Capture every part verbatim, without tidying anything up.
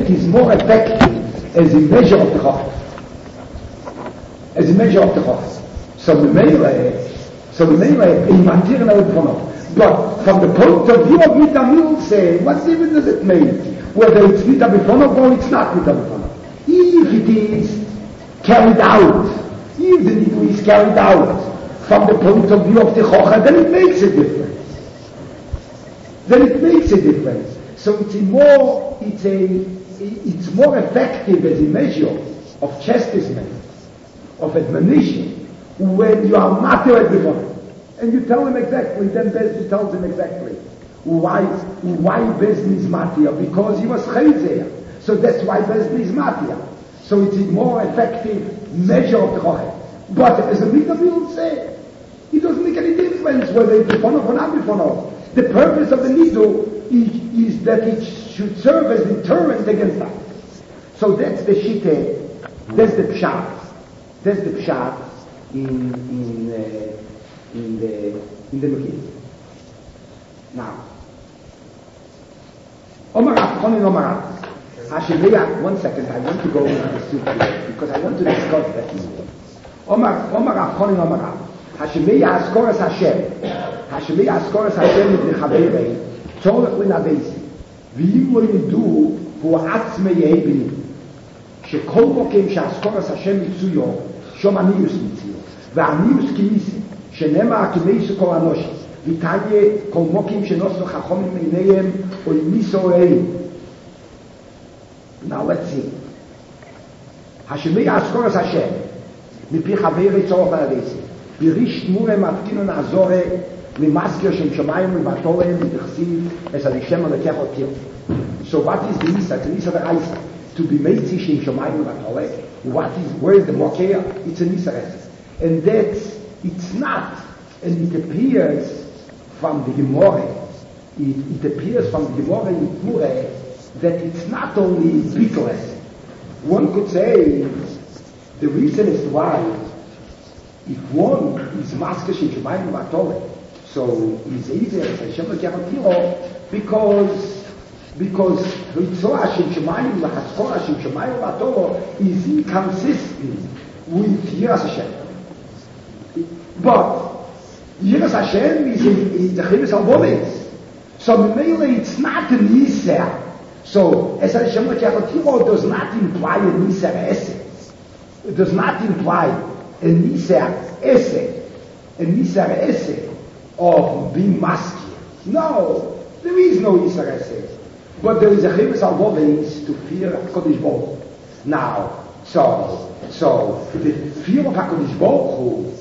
it is more effective as a measure of the Chacham. As a measure of the Chacham. So the Meile, so the Meile, in Matir and but from the point of view of Mitamil say, what difference does it make? Whether it's Mita Bifonov or it's not Mita Bifonov. If it is carried out, if the Nidu is carried out from the point of view of the Chocha, then it makes a difference. Then it makes a difference. So it's a more, it's a, it's more effective as a measure of chastisement, of admonition, when you are matter at the front. And you tell him exactly, then Bezdin tells him exactly why, why Bezdin is matir, because he was chayzer. So that's why Bezdin is matir. So it's a more effective measure of the Chocha. But as a Mita will say, it doesn't make any difference whether it's Bifonov or not Bifonov. The purpose of the Nidu is, is that it should serve as deterrent against that. So that's the Shitte, that's the Pshat. That's the Pshat in, in, uh, in the, in the Megillah. Now, Omar Avchonin Omar Av. Hashemeya, one second, I want to go into the soup here, because I want to discuss that more. Omar, Omar Avchonin Omar Av. Hashemeya Askoras Hashem. Hashemeya Askoras Hashem is the Chaberei. Tzorech L'Navesi. V'im lo yidu hu atzmei yehebini. שכל מוקם שאסקורס השם מצויו, שום עניוס מצויו. והעניוס כניסי, שנאמר כמייסו כל אנושי. ויתהיה כל מוקם שנוסו חכומים עיניהם, או ימיסו אליהם. Now let's see. השמי אסקורס השם, מפי חברי צורך לנבסי. בריש תמורה מתקינו נעזורה, למזכיר שם שמיים ובתורם, ותכסיב, את הרישם הלקח אותיר. So what is the Nisa? The Nisa the Isa. To be made Shim Shomayim Vatole. What is, where is the Mokea? It's a Nisaret. And that's, it's not, and it appears from the Gemara, it, it appears from the Gemara in Pure that it's not only bitless. One could say, the reason is why, if one is Masker Shim Shomayim Vatole, so it's easier as Hashem L'Kyaratiro, because Because Ritzor Hashem Shemayim L'Chaskor Hashem Shemayim L'Atoro is inconsistent with Yiras Hashem. But Yiras Hashem is, is the Chivis Al-Bolis. So mainly it's not an Yisr. So as Hashem L'Kyaratiro does not imply a Yisr Esed. It does not imply a Yisr Esed. A Yisr Esed of being masked. No, there is no Yisr Esed. But there is a chivus al ways to fear HaKadosh Baruch Hu. Now, so, so, the fear of HaKadosh Baruch Hu,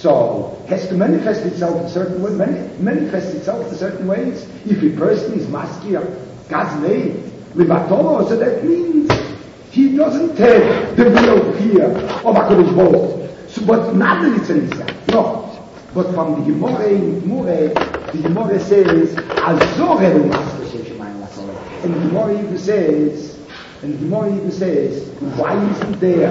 so, has to manifest itself in certain ways, mani- manifest itself in certain ways. If a person is maskir God's name, Livatoro, so that means he doesn't have the real fear of HaKadosh Baruch Hu. So, but not that it's an Isa. No. But from the Gemara in Gemara, the Gemara says, Azoreh l'maskir Shem Shemayim. And the Gemara even says, and the Gemara even says, why isn't there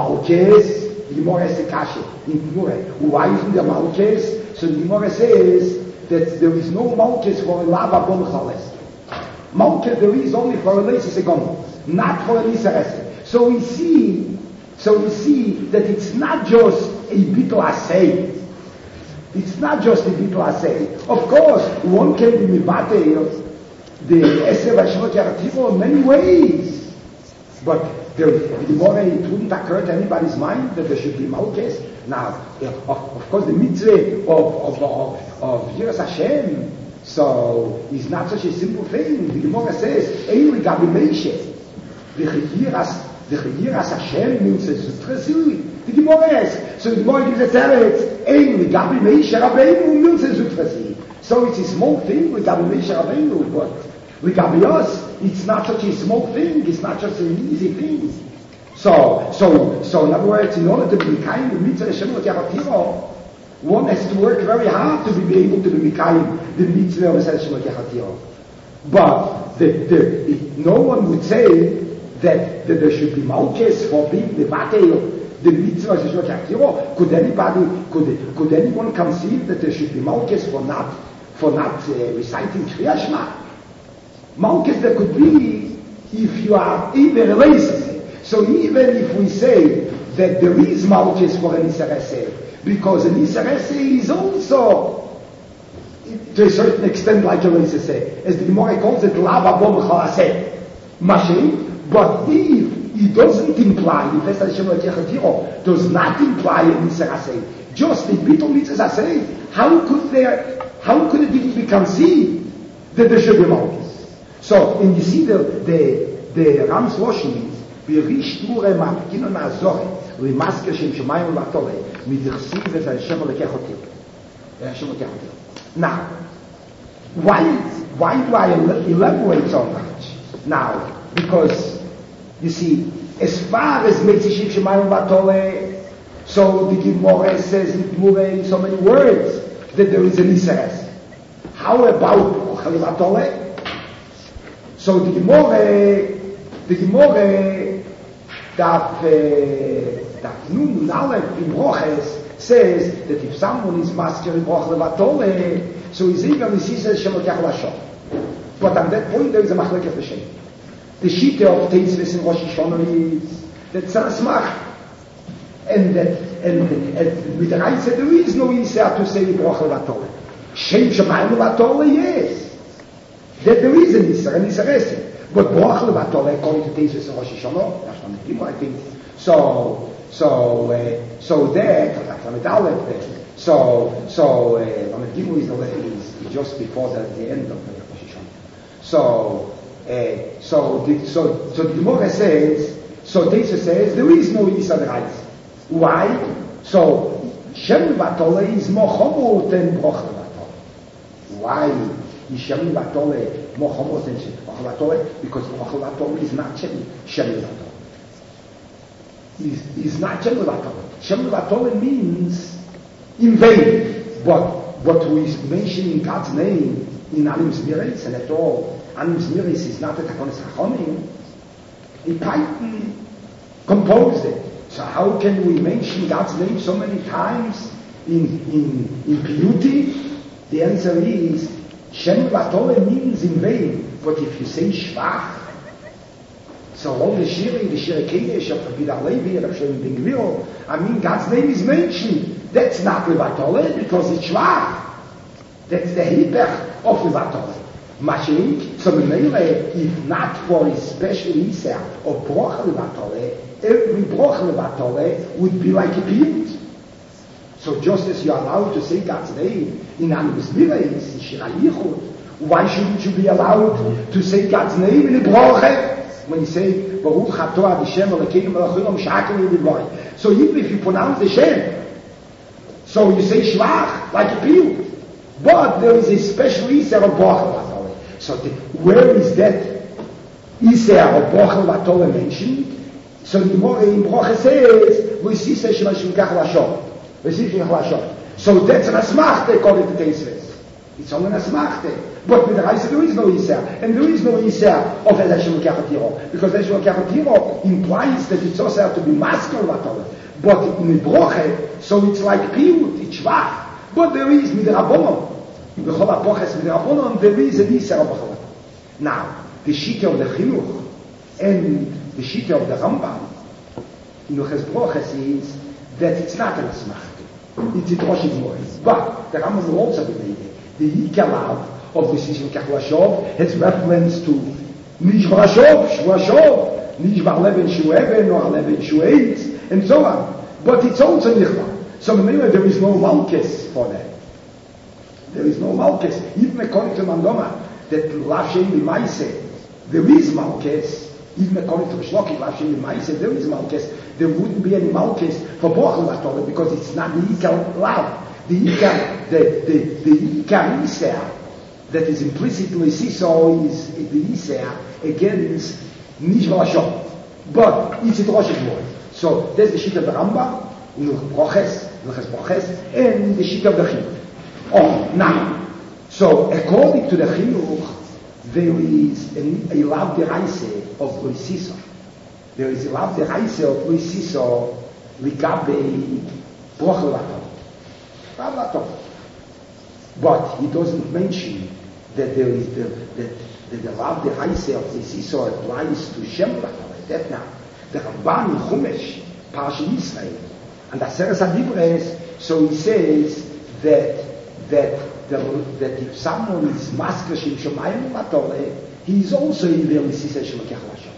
Malches? The Gemara says Kasha in Gemara. Why isn't there Malches? So the Gemara says that there is no Malches for a lava bon chales. Malches there is only for a lesis egon, not for a lisares. So we see, so we see that it's not just a bittul asay. It's not just a bittul asay. Of course, one can be mivateir the Eser Vashimot Yaratiro in many ways. But the Gemara, it wouldn't occur to anybody's mind that there should be Malkes. Now, of, of course, the mitzvah of, of, of, of Yiras Hashem, so is not such a simple thing. The Gemara says, Ein Gabi Meishe. The Yiras, the Yiras Hashem means a Sutrasi. The Gemara is. So the Gemara gives a teretz, Ein Gabi Meishe Rabbeinu means a Sutrasi. So it's a small thing with Gabi Meishe Rabbeinu, but with Gabi us, it's not such a small thing, it's not just an easy thing. So, so, so in other words, in order to be kind of mitzvah Hashem L'Kyaratiro, one has to work very hard to be able to be kind the mitzvah of Hashem L'Kyaratiro. But the, the, it, no one would say that, that there should be malchus for being the battle, the mitzvah of Hashem L'Kyaratiro. Could anybody, could, could anyone conceive that there should be malchus for not, for not uh, reciting Kriya Shema? Malchus there could be if you are even racist. So even if we say that there is Malchus for an Isarese, because an Isarese is also, to a certain extent, like a racist, as the Gemara calls it, Lava Bom Chalaseh, Mashim, but if it doesn't imply, if Esad Hashem Lekechatiro does not imply an Isarese, just a Bittul Mitzvah say, how could there, how could it even be conceived that there should be Malchus? So, and you see the, the, the Rams Roshim, בריש תורה מהפגינו מהזורת למסקר שם שמיים ובתולה מתרסיב את השם הלקח אותי השם הלקח אותי. Now why, why do I elaborate so much? Now because you see as far as Metzishim Shemayim ובתולה, so the Gemara says in Gemara so many words that there is an Iseres. How about Ochel ובתולה? So the Gemara the Gemara that uh, that Nun Aleph in Broches says that if someone is masker in Broch Levatole, so he's even he says Shemotach Lashon. But at that point there is a machleket l'shem. The shita of Teisves in Rosh Hashanah is that Tzarasmach, and that and, and with the right said there is no Yisrael to say Broch Levatole. Shem Shemayim Levatole, yes, that there is an Yisrael and Yisrael. But Broch Levatole, according to Teisves in Rosh Hashanah, that's one of the I think. So, so, uh, so that, so, so, uh, Lamed Gimel is, is just before the, the end of the Rosh Hashanah. So, uh, so, the, so, so the Gemara says, so Teisves says, there is no Yisrael Reis. Why? So, Shem Levatole is more chomo than Broch Levatole. Why is Shem Levatole more chomo than Shem Levatole? Because Broch Levatole is not Shem Levatole. Is is not Shem Levatole. Shem Levatole means in vain. But what we mention in God's name in Anim Zmiris, and at all, Anim Zmiris is not a Takonis Chachamim. A Python composed it. So how can we mention God's name so many times in in in Piyuti? The answer is Shem Levatole means in vain. But if you say Shvach, so all the Shiri, the Shiri Kedesh, of Rabbi Alevi, Rabbi Shem Ben Gvir, I mean, God's name is mentioned. That's not Levatole because it's Shvach. That's the Hipach of Levatole. Mashalik, so Memele, if not for a special Yisrael of Broch Levatole, every Broch Levatole would be like a Piyut. So just as you're allowed to say God's name in Anim Zmiris, in Shira Yichud, why shouldn't you be allowed to say God's name in a Broche? When you say Baruch Atah Hashem Elokeinu melech haolam she'akenu b'dvarim. So even if you pronounce the Shem, so you say Shvach like a Piyut, but there is a special Yisrael of Broch Levatole. So the, where is that Yisrael of Broch Levatole mentioned? So the Gemara in Broch says V'yisisa Shema Shemkach Lashon. V'yisisa Shemkach Lashon. So that's an asmachte according to Teisves. It's only an asmachte. But with the Reise there is no Yisrael. And there is no Yisrael of Esad Hashem Lekechatiro. Because Esad Hashem Lekechatiro implies that it's also have to be masker Levatole. But in Broche, so it's like Piyut, it's Shvach. But there is Midrabonon. B'chol HaPoches Midrabonon, there is an Yisrael of Broche. Now, the Shita of the Chinuch and the Shita of the Rambam in Uches Broches is that it's not an asmachte. It's a Droshim Moritz. But the Rambam will also be made it. The Yikalav of the Sishin Kachlashov has reference to Nish Varashov, Shvashov, Nish Varleven Shueven, or Leven Shueitz, and so on. But it's also Nichla. So anyway, there is no Malchus for that. There is no Malchus. Even according to Mandoma, that Lashem Limaise, there is Malchus. Even according to Shloki, Lashem Limaise, there is Malchus. There wouldn't be any Malchus for Broch Levatole because it's not the Ikar Lav. The Ikar, the, the, the Ikar Yisrael that is implicitly Siso is the Yisrael against Nish Varashov. But it's a Droshim word. So there's the sheet of the Rambam, Broches, Broches, and the sheet of the Chinuch. Oh, now, so according to the Chinuch, there is a, a lav deraise of Loisiso. There is a lav deraise of Loisiso ligabe Broch Levatole. But he doesn't mention that there is the, that that the Rav the Haise of the Sisor applies to Shem Vatole. That now, the Ramban in Chumash, Parsha Yisrael, and Aseres HaDibros, so he says that that the, that if someone is masker Shem Shomayim Vatole, he is also Iver Misisa Shem Kechlashon.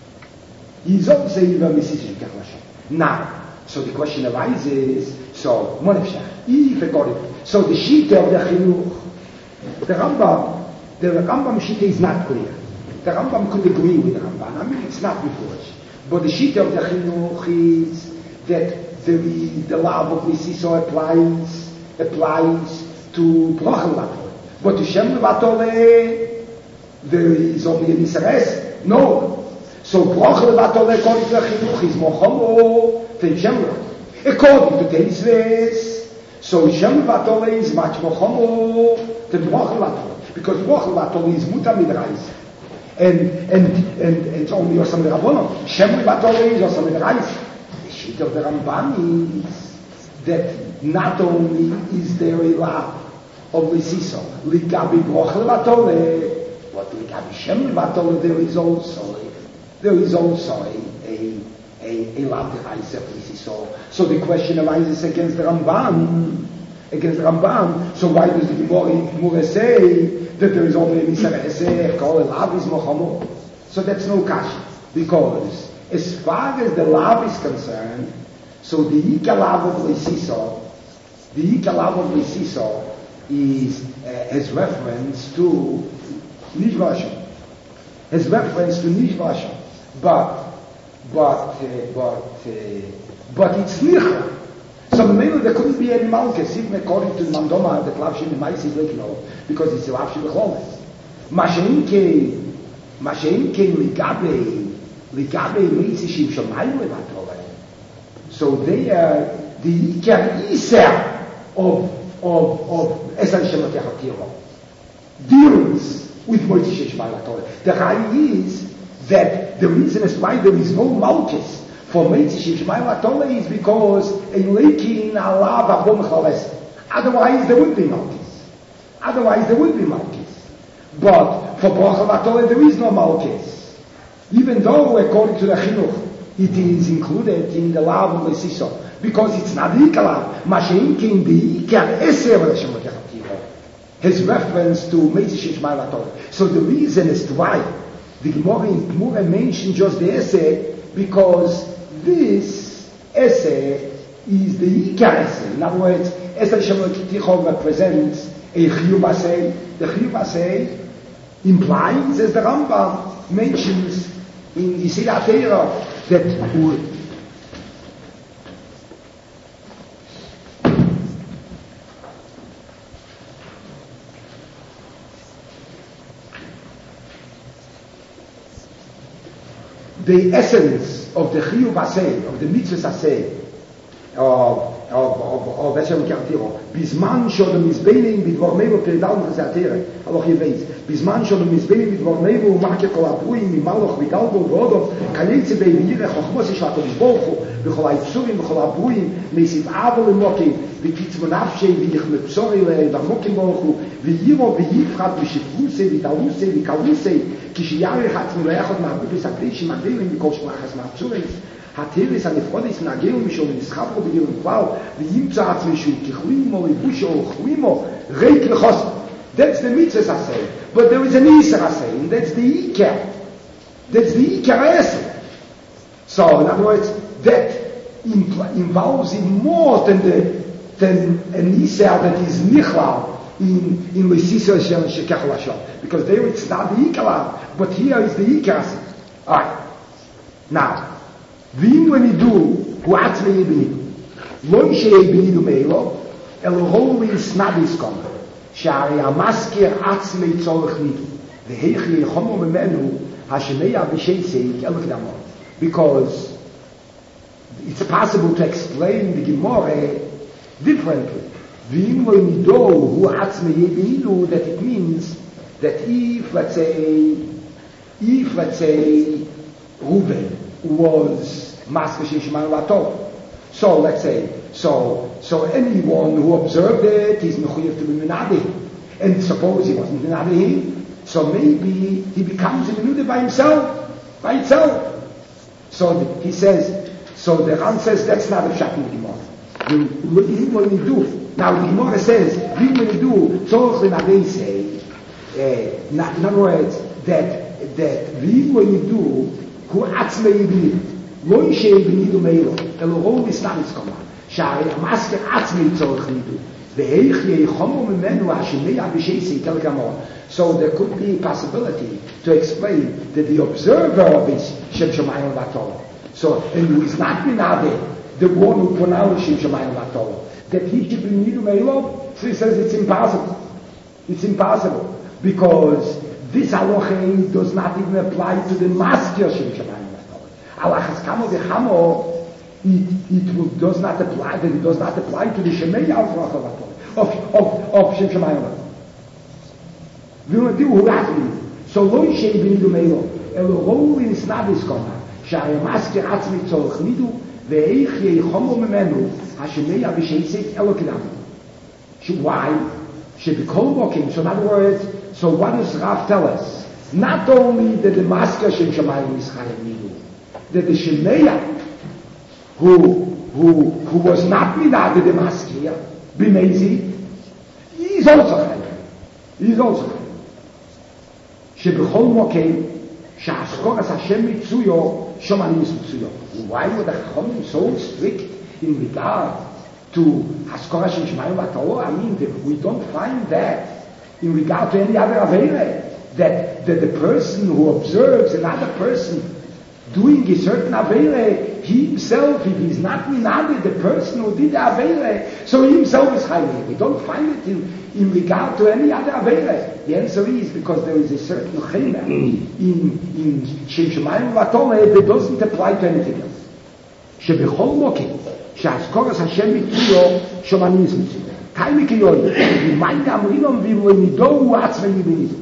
He is also Iver Misisa Shem Kechlashon. Now, so the question arises, so, Monefshach, if according, so the Shita of the Chinuch, the Rambam, the Rambam Shita is not clear. The Rambam could agree with the Rambam. I mean, it's not before. But the Shita of the Chinuch is that the, the law of Misiso applies, applies to Brochel Vatole. But to Shem Vatole, there is only an Isares. No. So Brochel Vatole, according to the Chinuch, is Mochomo than Shem Vatole. According to Teisves, so Shem Vatole is much Mochomo than Brochel Vatole. Because Brochel Vatole is Muta Midrais. And, and, and it's only Yosam Rabbono. Shem Vatole is Yosam Midrais. The sheet of the Ramban is that not only is there a law of Lisiso, Ligabi Brochel Vatole, but Ligabi Shem Vatole, there is also a, there is also a, a, a, a law of Lisiso. So the question arises against the Ramban, against the Ramban. So why does the Gemara say that there is only a Misar Eseh, called a lav is Mochomo? So that's no kasha. Because as far as the lav is concerned, so the Ika lav of Lisiso, the Ika lav of Lisiso is, uh, has reference to Nishvashon. Has reference to Nishvashon. But, but, uh, but, uh, but it's Nicha. So the main there couldn't be any malchus, even according to the Mandoma, the Lavshin the Mais is like, you know, because it's a Lavshin Lecholes. Masheinke, Masheinke Ligabe, Ligabe Mitzishim Shomayim Levatole. So they are the Iker Iser of, of, of Esan Shemot Yachatiro. Deals with Mitzishim Shomayim Levatole. The Rai is that the reason is why there is no malchus for Mitzishim Shomayim Levatole is because a Leikin Allah V'Achom Chales. Otherwise there would be malchus. Otherwise there would be malchus. But for Brochel Vatole there is no malchus. Even though according to the Chinuch it is included in the law of Lesiso. Because it's not the Ikar law. Mashein in the Ikar Eser Shemot Yachatiro has reference to Mitzishim Shomayim Levatole. So the reason as to why the Gemara in Gemara mentioned just the Eser, because this essay is the Ikar essay. In other words, Esel Shemot Yachatiro represents a Chiyuv essay. The Chiyuv essay implies, as the Rambam mentions in Yisir HaTeira, that the essence of the Chiyuv Aseh, of the Mitzvah Aseh, of of Eshem Kartiro, Bisman Shodom Mizbenim Bidvar Mevo Peridal Chazatere, Aloch Yeveis, Bisman Shodom Mizbenim Bidvar Mevo Marke Kolapuim Mimaloch Vidalbo Vodov Kanetze Beivire Chochmos Shatosh Bochu Bechol Aitzurim Bechol Abuim Meisiv Avol Mokim Vikitz Monafshe Vich Mepsori Le Vamokim Bochu Viyiro Viyifrat Vishifruse Vitaluse Vikaluse Kishiyare Hatzmu Leachot Ma'abudus Akrish Magdilim Mikol Shmachas Ma'abzuris Hatelis an Efrodis Nageu Mishol Nischapro B'Gilum Klau V'Yimtza Atzmishu Kichluimo V'Busho Chluimo Reik L'Chos. That's the mitzvah Aseh. But there is an Isser Aseh, and that's the Iker. That's the Iker Aseh. So, in other words, that impl- involves in more than the than an Isser that is Nichlal in in L'Sisra Shekach Lashon. Because there it's not the Iker, but here is the Iker Aseh. Alright. Now, ואם למידו הוא עצמי יבנידו לא שיבנידו מאלו אלא הולי סנאביס קומה שהרי המזכיר עצמי צורך נידו והיכי יחומו ממנו השמיה בשייסק אל קדמו. Because it's possible to explain the Gemara differently. ואם למידו הוא עצמי יבנידו, that it means that if let's say if let's say Reuben was Masker Shishman Lato. So let's say, so so anyone who observed it is mechuyev to be menadi. And suppose he wasn't menadi, So maybe he becomes a Menuda by himself, by itself. So the, he says, so the Ran says that's not a Pshat in the Gemara. What do you do? Now the Gemara says, what do you do? So they say, uh, in other words, that that what do you do? Who atzmei b'nidu? Lo yishei b'nidu meilo. Elo rov istam itzkoma. Shari amasker atzmei tzorech nidu. Ve'eich yeichomo memenu hashemei abisheisi tel gamor. So there could be a possibility to explain that the observer of it, Shem Shemayim V'Torah. So, and who is not Minade, the one who pronounced Shem Shemayim V'Torah, that he should be Nidu Meilov, so he says it's impossible. It's impossible. Because this halacha does not even apply to the master Shem Shemayim V'Torah. Halachas Kamo V'Chamo, it, it will, does not apply, that it does not apply to the Shemei V'Torah of, of, of Shem Shemayim V'Torah. So lo yishei b'nidu meilo, elo rov nisnad iskoma, shari masker atzmi tzorech nidu, ve'eich yeichomo memenu, hashemei abisheisek elo kedam. Why? Shebikol bokim. So in other words, so what does Rav tell us? Not only that the masker shem shamayim is chayim nidu, that the shemeya, who who who was not minad the masker, b'mezi, he is also chayim. He is also chayim. שבכל מוקם שהאסכורס השם מצויו שומעים מצויו. Why were the Chachamim so strict in regard to Haskora Shem Shemayim V'Torah? I mean, we don't find that in regard to any other Aveira, that, that the person who observes another person doing a certain Aveira, he himself, if he's not minade, the person who did the Aveira, so he himself is Chayim. We don't find it in, in regard to any other Aveira. The answer is because there is a certain Chayim in, in Shem Shemayim V'Torah that doesn't apply to anything else. שבכל מוקם שהאזכורס השם מצויו שומעים מצויו. קיים מכיון, ומים אמרינום ואילו נידו הוא עצמי בנידו.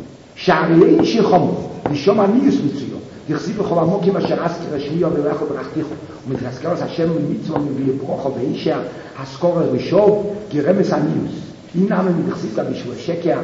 שהרי אין שחום, ושומעים מצויו. דכסיב בכל המוקים אשר אזכר השמיעו ולכו ברכתיכו. ומתזכרס השם מצויו מביא ברוכו ואישר האזכורס ושוב גרמס הניוס. הנה מדכסיב בשביל שקר.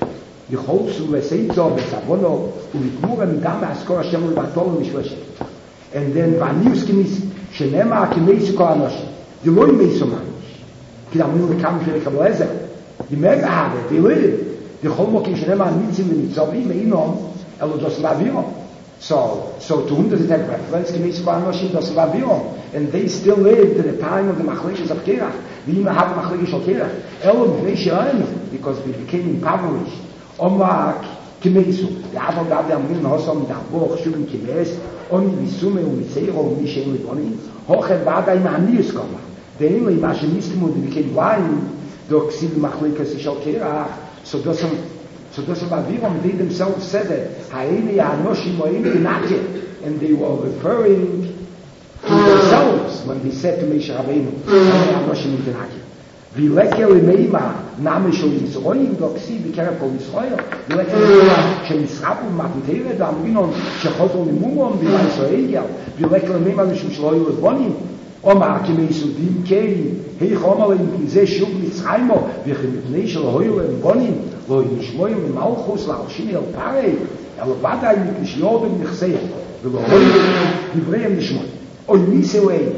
יחולסו וסייצו וסבונו ובגמור המידה מהאזכור השם ולבטור בשביל שקר. And then vanius genis shenema kemeis ko anosh di loy meisomanish ki da mun kam shel kablazer di mega habe di loy di khomo ki shenema nitzim mitzavi meinom elo dos lavio so so to hundred that reference kemeis ko anosh dos lavio and they still lived in the time of the machlekes of Kerach vi ma have machlekes of Kerach elo meishaim because we became impoverished omak kemeisu da avo da da mun hosom da boch shulin kemes oni visume u mitzeiro u mishen liboni hochen vada im anius koma denn li ma shnismu de ken wine do ksiv machlekes shel Kerach so doesn't so doesn't vavirom they themselves said it haile anoshim moim nake and they were referring to themselves when they said to Moshe Rabbeinu anoshim nake vi lekel meima name shel Yisroel do ksiv bikar kol Yisroel vi lekel meima shel Yisrael matntere da minon shechotol nimumon vi Yisroel vi lekel meima shel Yisroel bonim oma kemesu dim kei hey chomal in ze shub mitzraymo vi khmitnei shel hoyle bonim lo yishmoy im malchus la shini el pare el vada im kishiyod im khsey vi lo hoyle divrei nishmoy oy misewei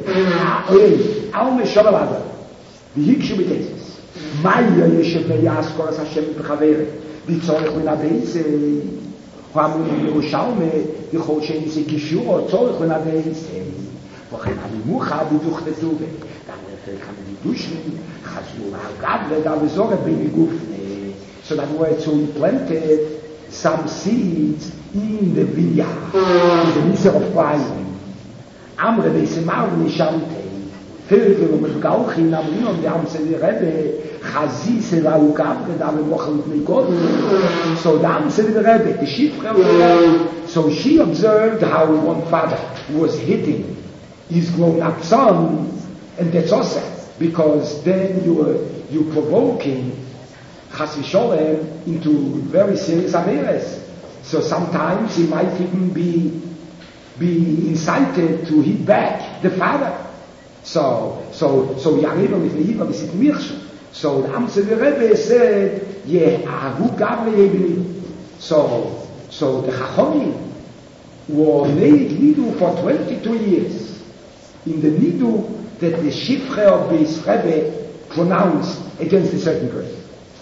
oy al me shabalada die hiksche betesis maya yeshev yaskor as Hashem b'chaver b'tzorech min abeitz hamu Yerushalme yichol shein ze gishur tzorech min abeitz v'chen hamimucha b'duchtetu dann kann man die duschen chazlu ha'gav da besorget bin gufne so that were to planted some seeds in the vineyard in the midst of wine amre besemar nishamte Vögel und Gauchin am Lion, die haben sie die Rebbe, Chazise, Lau Gabre, da haben wir noch mit Gott. So da haben sie die Rebbe, die Schiffre. So she observed how one father was hitting his grown-up son, and that's also because then you were you provoking Chas v'Sholem into very serious averes. So sometimes he might even be be incited to hit back the father. So, so, so Yareva with Leiva visit Mirshu. So the Amsel Rebbe said, yeah, who gave me? So, so the Chachomim were made Nidu for twenty-two years. In the Nidu that the Shifre of Beis Rebbe pronounced against a certain person.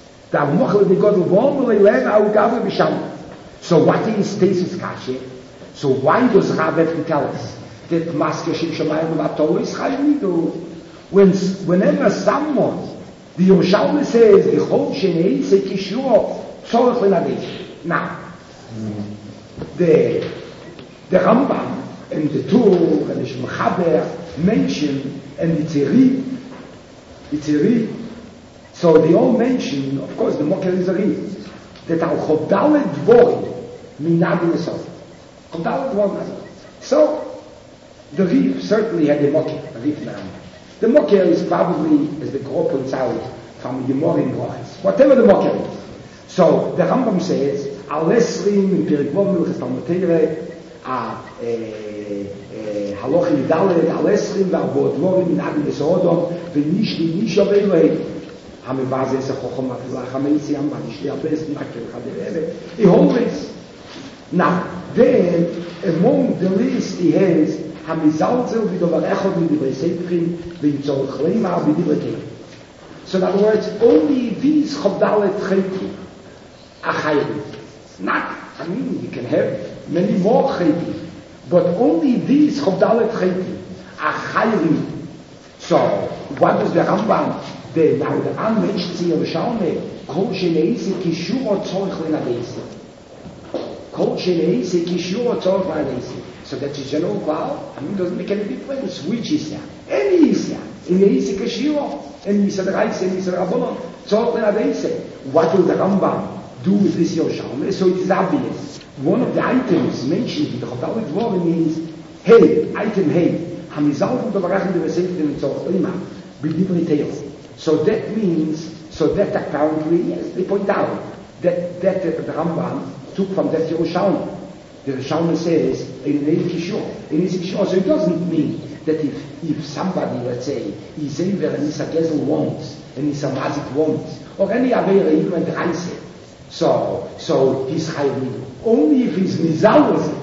So what is Tesis Kashe? So why does Rav have to tell us that Maske Shem Shemayim Vatol is Chayim Nidu? When, whenever someone, the Yerushalmi says, the Chol Shenei Se Kishur Tzorech Lenadesh. Now, the, the Rambam and the Tur and the Shmechaber mention, and the Tzeri, the Tzeri, so they all mention, of course, the Moker is a read, that Al Chodalet Dvorim Minadi Yisov. Chodalet Dvorim. So, the Rif certainly had a Moker, a Rif now. The Moker is probably, as the Gro points out, from the Gemara in Brachos. Whatever the Moker is. So, the Rambam says, Al Esrim in Perek Vov Milchas Talmud Torah, a Haloch in Dalet, Al Esrim V'Arbo Dvorim Minadi Yisodom, V'nish Nish of Elohim. He always, now then among the list he has Hamizalzel Vidovarechot Midivre Seifrim V'Yitzor Chleima V'Divre. So in other words, only these Chavdalet Chaytim are Chayim. Not, I mean, you can have many more Chaytim, but only these Chavdalet Chaytim are Chayim. So what does the Rambam? The, now the Ran mentions here, Yerushalmi, Kol Sheneisi Kishur Tzorech Lenadeisi. Kol Sheneisi Kishur Tzorech Lenadeisi. So that's a general cloud. I mean, it doesn't make any difference which is there. Any is there. In the Isi Kishur, and Misa the Reis, and Misa the Rabbanon, Tzorech Lenadeisi. What will the Rambam do with this Yerushalmi? So it is obvious. One of the items mentioned in the Chodalet Dvorim is, hey, item hey, Hamizal from the Barachim the Veseftim and Tzorech Lenadeisi. B'divri Teos. So that means, so that apparently, yes, they point out that that the, the Rambam took from that Yerushalmi. The Yerushalmi says in an Kishur, in Kishur. So it doesn't mean that if if somebody, let's say, is over and Isa Gezel wants and Isa Mazik wants, or any other even the Reise, so so he's Chayim. Only if he's Mizalzer.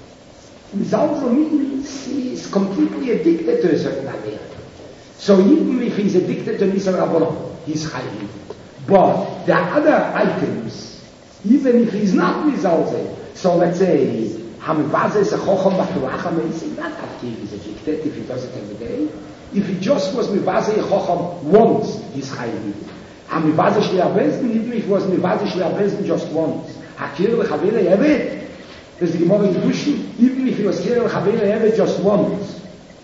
Mizalzer means he's completely addicted to a certain idea. So even if he's addicted to Nisa Rabbanon, he's Chayim. But the other items, even if he's not Mizalze, so let's say, Hamivazeh is a Chochom B'Torah Meisi, not active, he's addicted if he does it every day. If he just was Mivazeh Chochom once, he's Chayim. Hamivazeh Shlei HaBezdin, even if he was Mivazeh Shlei HaBezdin just once. Hakir L'Chavei Eved, there's the Gemara in Dushin, even if he was Hakir L'Chavei Eved just once.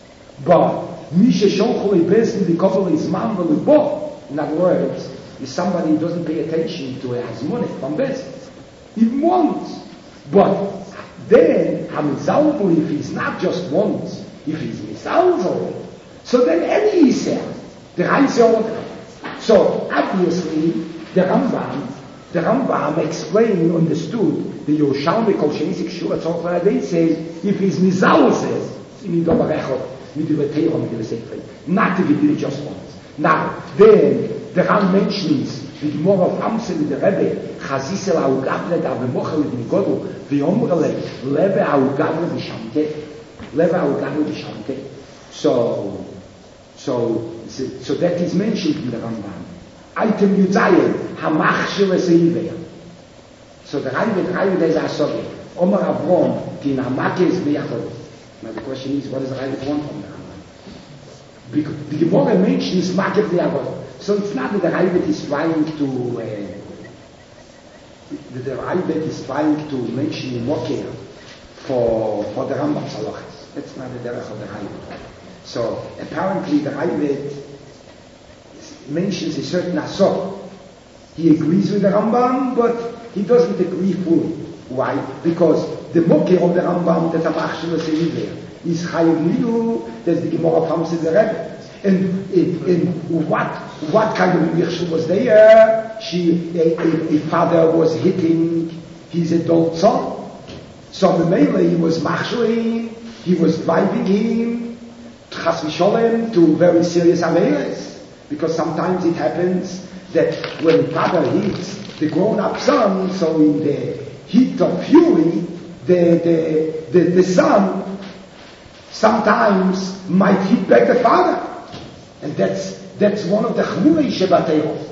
But Misha Shonchol Ibezin the Kofel is man Bo. In other words, if somebody doesn't pay attention to his money from Bezin, even once. But then Hamizalbo, if he's not just once, if he's Mizalbo, so then any Yisrael, the Reise order. So obviously the Rambam, the Rambam explained, understood the Yerushalmi Kol Shenisik Shur Tzorech Lenadeisi says if he's Mizalbo says in the Dovarechot. Not if he did it just once. Now, then, the Ram mentions the Gemara of Amsel with the Rebbe, Chazisel Augavle da Vemochel in Godel, V'yomrele, Leve Augavle V'shamte, Leve Augavle V'shamte. So, so, so that is mentioned in the Rambam. Item Yudzayin, Hamachshel Eseiver. So the Rebbe, the Rebbe is Asoge. Omer Avron, Kin Hamakes V'yachol. Now the question is, what does the Rebbe want from the Rambam? Because the Gemara mentions Makev Le'avod. So it's not that the Rebbe is trying to, uh, that the Rebbe is trying to mention Moker for, for the Rambam's halachas. That's not the derech of the Rebbe. So apparently the Rebbe mentions a certain asor. He agrees with the Rambam, but he doesn't agree fully. Why? Because the Moker of the Rambam that Amachshel Eseiver is Chayim Nidu, that's the Gemara comes in the Rebbe. And, and, and what what kind of Mirshel was there? She, a, a, a father was hitting his adult son. So the Mele, he was machshel, he was driving him, Chas v'sholem, to very serious averes. Because sometimes it happens that when father hits the grown-up son, so in the heat of fury, the, the, the, the son sometimes might hit back the father. And that's, that's one of the chmurei shebateiros.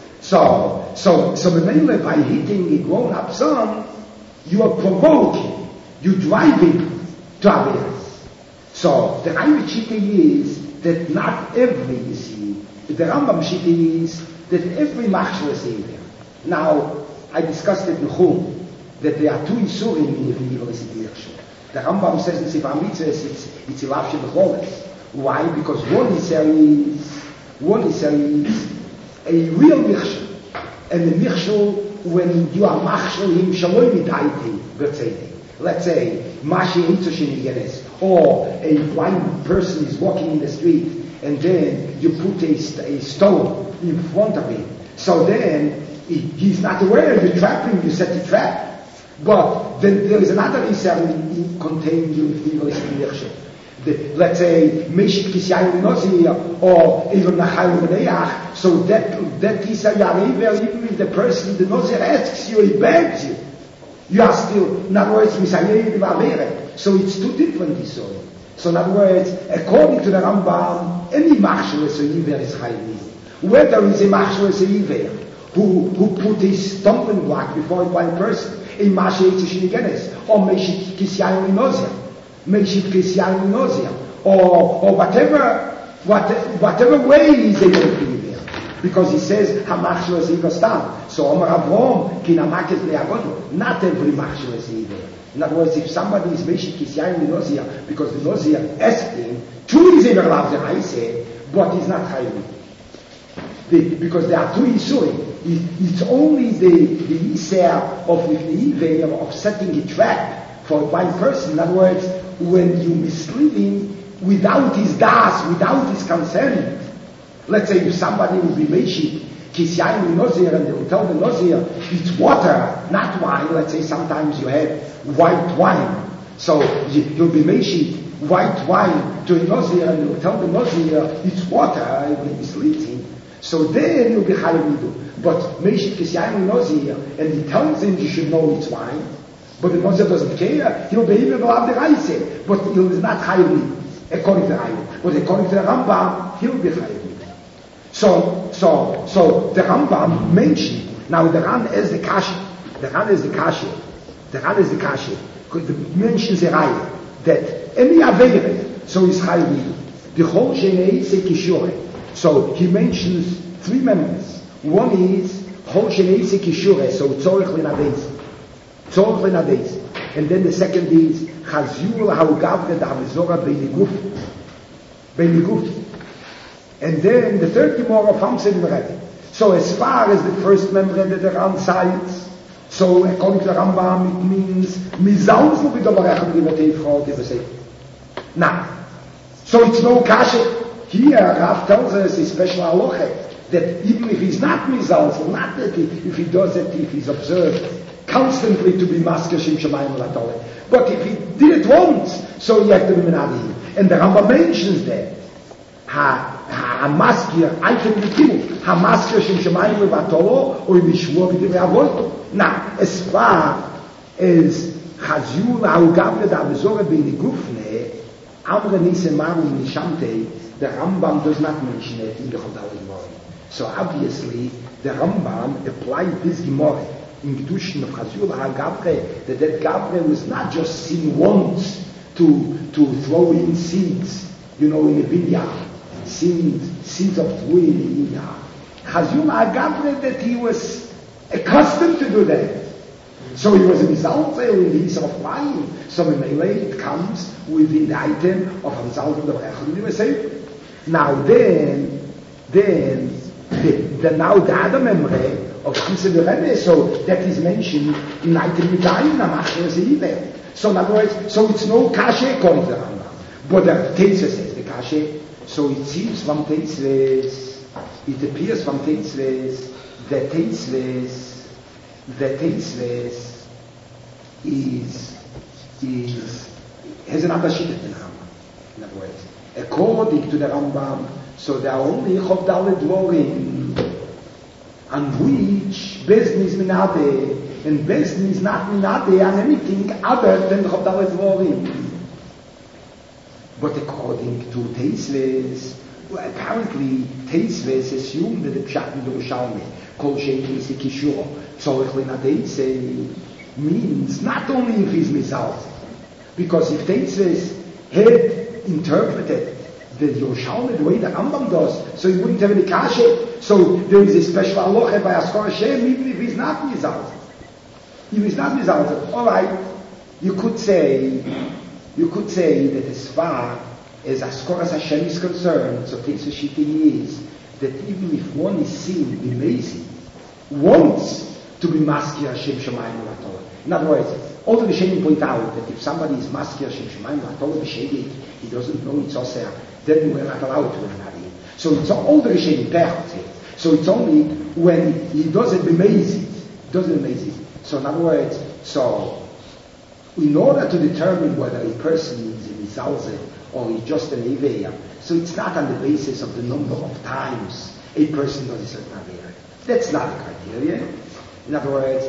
So, so, so Memele, by hitting a grown-up son, you are provoking, you driving to Averis. So, the Rambam Shita is that not every, you see, the Rambam Shita is that every machshel is evil. Now, I discussed it in Chum, that there are two Isurim in the evil is the The Rambam says in Sefer HaMitzvos, it's, it's a lavshe b'choles. Why? Because one Isurim is, one Isurim is a real michshel. And the michshel, when you are machshel him, shaloi midaiti, let's say, mashi eitzoshin yigenes, or a blind person is walking in the street, and then you put a, a stone in front of him. So then, he, he's not aware, you trap him, you set the trap. But then there is another Yisrael contained in the let's say, Meshit Kisyayu Nozir, or even Nachal Meneach, so that, that Yisrael, even if the person, the Nozir asks you, he begs you, you are still, in other words, Misayeh Vavere. So it's two different Yisrael. So in other words, according to the Rambam, any Machshel is a Yiver is Chayim. Whether it's a Machshel is a Yiver, who, who put his stumbling block before a blind person, in Mashe Eitzoshin Yigenes, or Meshit Kisyayu Nozir, Meshit Kisyayu Nozir, or, or whatever, what, whatever way he's able to be there. Because he says, HaMachshel is Yiver Stam. So Omer Avrom, Ki Namaket Le'agodu. Not every Machshel is Yiver. In other words, if somebody is Meshit Kisyayu Nozir, because the Nozir asked him, true is Yiver Lavzer, I say, but he's not Chayim. The, because there are two Yisurim. It, it's only the, the Yisr of with the Iver of setting a trap for a blind person. In other words, when you mislead him without his das, without his consent. Let's say if somebody will be Meshit, Kisyayin Nozir, and they will tell the Nozir, it's water, not wine. Let's say sometimes you have white wine. So you, you'll be Meshit, white wine to a Nozir, and you'll tell the Nozir, it's water, it will mislead him. So then you'll be Chayim. But Meshit Kisyayin Nozir, and he tells him you should know it's wine, but the Nozir doesn't care, he'll be even allowed the Raise, but he'll not Chayim, according to the Rambam. But according to the Rambam, he'll be Chayim. So, so, so the Rambam mentioned, now the Ran is the Kashi, the Ran is the Kashi, the Ran is the Kashi, because the mentions the Raya, that any Aveire, so is Chayim. The whole Shenei se Kishure. So he mentions three members. One is Chol Shenei se Kishure, so Tzorech Lenadez. Tzorech Lenadez. And then the second is Chazul Ha'ugavre Da'avizora Beiniguf. Beiniguf. And then the third Gemara of Hamse V'Revi. So as far as the first member that the Ram cites, so according to the Rambam, it means Mizalzul B'Dovarech B'Divatei Frau Divasei. Now, so it's no kasha. Here, Rav tells us a special halacha that even if he's not Mizalzul, not that he, if he does it, if he's observed constantly to be Masker Shem Shemayim Latole, but if he did it once, so he has to be Menadi. And the Rambam mentions that Ha ha Masker I can be killed. Ha Masker Shem Shemayim Latolo or Mishvur B'Divrei Avodo. Now, as far as Chazul Ha'ugavre Da'avizora B'Nigufne Amre Nisemaru Nishamte, the Rambam does not mention it in the Chodal Gemara. So obviously, the Rambam applied this Gemara in Kedushin of Chazul HaGavre, that that Gavre was not just seen once to, to throw in seeds, you know, in a vineyard, seeds, seeds of three in a vineyard. Chazul HaGavre, that he was accustomed to do that. So he was a Mizalzel in the Yisra of wine. So in Meilei it comes within the item of Mizalzel of Echad. Now then, then, the, the now the other memory of Hamse V'Rebbe, so that is mentioned in item Mitayim, Namachshel Zeiver. So in other words, so it's no kashe according to the Rambam. But the Teitze says the kashe, so it seems from Teitze, it appears from Teitze, the Teitze, the Teitze is, is, has another shit in the Rambam. In other words, according to the Rambam, so there are only Chovdale Dvorim on which business minade, And Besdin is not minade on anything other than the Chavdalet Dvorim. But according to Teisves, well, apparently Teisves assumed that the Pshat in the Yerushalmi, Kol Shein Isi Kishuro, Tzorech L'Nadeitze, means not only if he's Mizalz, because if Teisves had interpreted the Yerushalmi the way the Rambam does, so he wouldn't have any kashe. So there is a special halacha by Askar Hashem, even if he's not Mizalz. If he's not Mizalz, all right, you could say, you could say that as far as Askoras Hashem is concerned, so Teisves Shittim is that even if one is seen amazing, wants to be Maskir Hashem Shemayim Torah. In other words, all the Rishonim point out that if somebody is Maskir Hashem Shemayim Torah b'Shegit, he doesn't know it's Osir, then we're not allowed to marry him. So it's all the Rishonim Pech. So it's only when he does it amazing, does it amazing. So in other words, so in order to determine whether a person is in Mizalzeh or he's just an Aveya, so it's not on the basis of the number of times a person does a certain Aveya. That's not a criteria. In other words,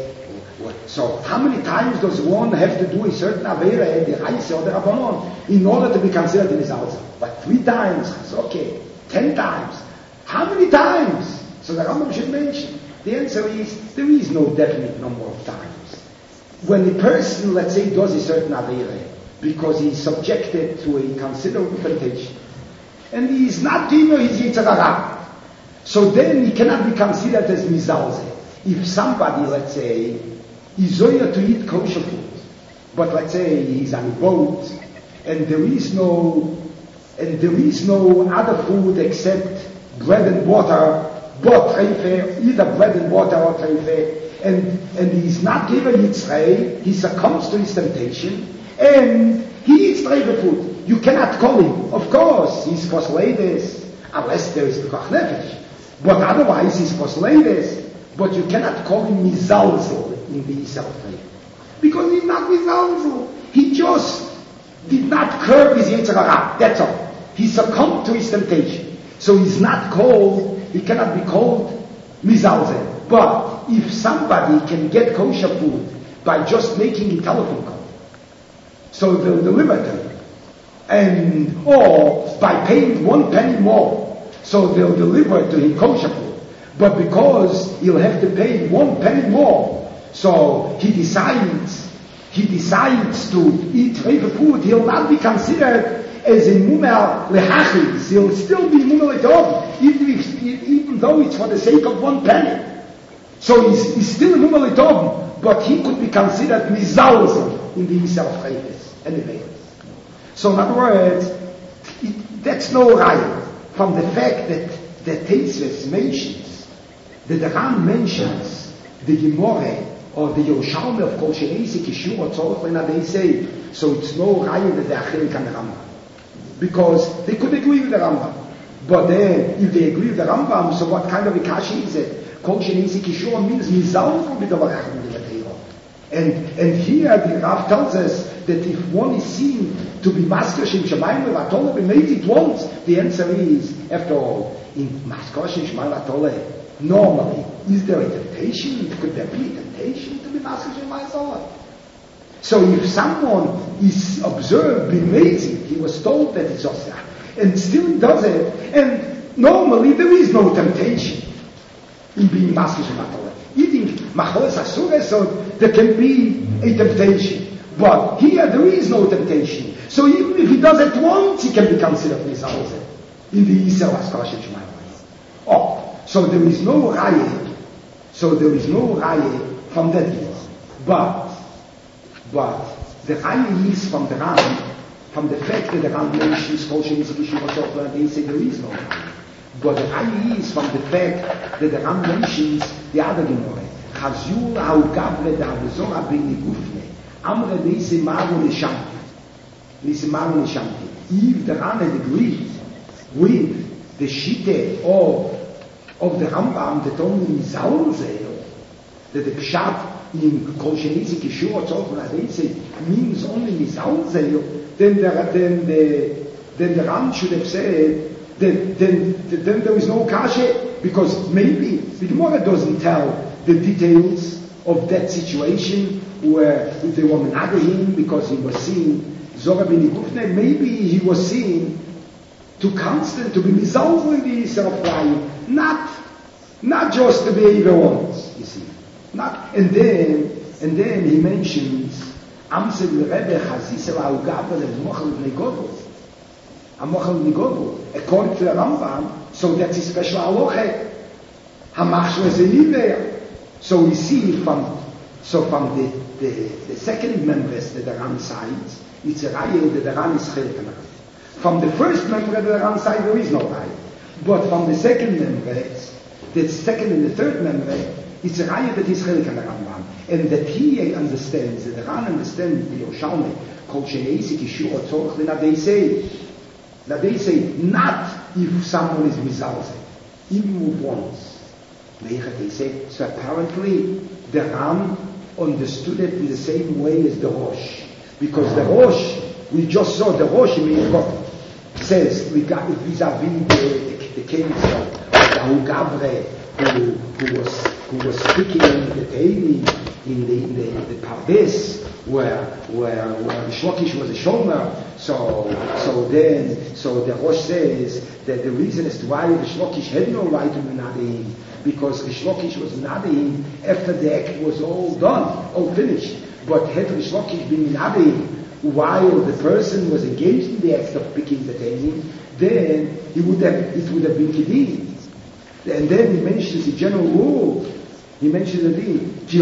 so how many times does one have to do a certain Aveya, the Haise or the Rabbanon, in order to be considered in Mizalzeh? Like three times, it's okay. Ten times. How many times? So the Rambam should mention. The answer is, there is no definite number of times. When a person, let's say, does a certain Aveira, because he is subjected to a considerable temptation, and he is not given his Yetzer Hara, so then he cannot be considered as Mizalzeh. If somebody, let's say, is zoyer to eat kosher food, but let's say he's on a boat, and there is no, and there is no other food except bread and water, but treife, either bread and water or treife, and and he's not given Yitzrei, he succumbs to his temptation, and he eats treife food. You cannot call him. Of course, he's posleides, unless there is Pekuach Nefesh. But otherwise, he's posleides. But you cannot call him Mizalzel in the Yisrael treife. Because he's not Mizalzel. He just did not curb his Yetzer Hara. That's all. He succumbed to his temptation. So he's not called, he cannot be called Mizalzel. But if somebody can get kosher food by just making a telephone call, so they'll deliver to him, and or by paying one penny more, so they'll deliver to him kosher food. But because he'll have to pay one penny more, so he decides, he decides to eat treife food, he'll not be considered as a mumel lehachis. He'll still be mumel letov, even if, even though it's for the sake of one penny. So he's, he's still a mumel letov, but he could be considered mizalzel in the Yisrael Chayes anyway. So in other words, it, that's no right from the fact that the Teisves mentions, that the Ram mentions the Gemara or the Yerushalmi of Kol She'esi Kishur or Tzorech L'Nadei say, so it's no right that they are chelik on the Rambam. Because they could agree with the Rambam. But then, if they agree with the Rambam, so what kind of a kashi is it? Kol She'esi Kishur means Mizalzel b'davarach b'davarach. And and here the Rav tells us that if one is seen to be Maskir Shem Shemayim V'Torah, we made it once. The answer is, after all, in Maskir Shem Shemayim V'Torah, normally, is there a temptation? Could there be a temptation to be Maskir Shem Shemayim V'Torah? So if someone is observed being lazy, he was told that it's Osir, and still does it, and normally there is no temptation in being Maskir Shem Shemayim V'Torah. Eating Macholes Asura, so there can be a temptation. But here there is no temptation. So even if he does it once, he can be considered Mizalzeh in the Yisrael Askar Shem Shemayim V'Torah. Oh, so there is no raya. So there is no raya from that view. But, but the raya is from the Ram, from the fact that the Ram mentions Kol She'esi Kishur Tzorech, they say there is no raya. But the raya is from the fact that the Ram mentions the other Gemara. Chazul ha'ugavre da'avzora b'ni gufne. Amre nisi maru nishanti. Nisi maru nishanti. If the Ram had agreed with the shite of of the Rambam that only Mizalzel, that the Pshat in Kol She'esi Kishur Tzorech means only Mizalzel, then the, then the, then the Ram should have said, then, then, then there is no kashe, because maybe the Gemara doesn't tell the details of that situation where if they were menageh him because he was seen, Zora bin Igufne, maybe he was seen to constant, to be resolved with the self-lying, not, not just the behavior once, you see. Not, and then, and then he mentions, Amsel Rebbe Chazisel Augabel and Mochel Negodel. Mochel Negodel. According to the Rambam, so that's a special halacha. Hamachshel is a niver. So we see from, so from the, the, the second members that are on sides, it's a raya that the Ran is chelik. From the first member that are on side, there is no raya. But from the second members, the second and the third member, it's a raya that is chelik on the Rambam. And that he understands, that the Ran understands the Yerushalmi, Kol she'eisik yishur tzorach then they say, that they say, not if someone is misalzeh, even once. They say, so apparently the Ran understood it in the same way as the Rosh. Because the Rosh, we just saw the Rosh in Meir says, we got vis-a-vis the, the, the case of Ahu Gavre, who, who was who was speaking in the daily, in the in the, the Pardes, where where where Shlokish was a shomer. So so then so the Rosh says that the reason as to why the Shlokish had no right to Menadehim, because the Shlokish was Menadehim after the act was all done, all finished. But had the Shlokish been Menadehim while the person was engaged in the act of picking the tailing, then he would have it would have been Kedin. And then he mentions the general rule. He mentions the thing.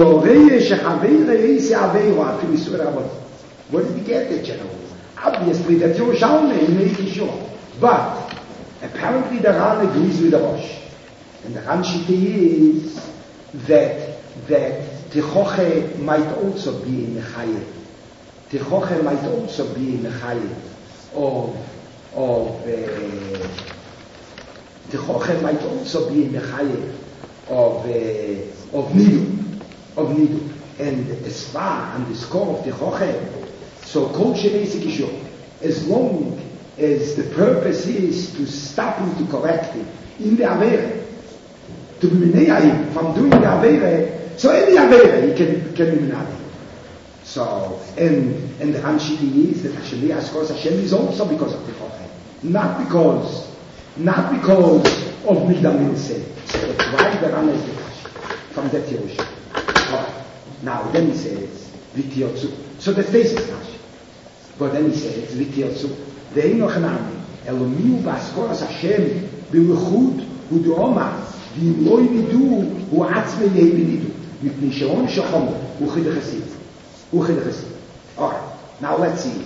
Where did he get that general rule? Obviously, that Yerushalmi made sure. But apparently, the Ran agrees with the Rosh, and the Ran Shiti is that that Techoche might also be in Mechayev. Techoche might also be in Mechayev of of. Uh, Techoche might also be in the chayev of uh, of nidu, of nidu, and as far on the score of Techoche, so kol she'eisik yishur, as long as the purpose is to stop him, to correct him in the avera, to be meneah him from doing the avera, so any avera he can can be meneah him. So and and the Hanshiti is that Hashem Yascos Hashem is also because of Techoche, not because. Not because of Migdal say. So that's why the Ran is the Kash from that Yerusha. Right. Now then he says, Vitiyotsu. So that's basic Kash. But then he says, Vitiyotsu. Ve'ino chanami. Elomiu ba'askoras Hashem b'lechut hu d'oma v'im lo yinidu hu atzme yehi b'nidu mipnei she'on shechom hu chidach hasid. Hu chidach hasid. Alright. Now let's see.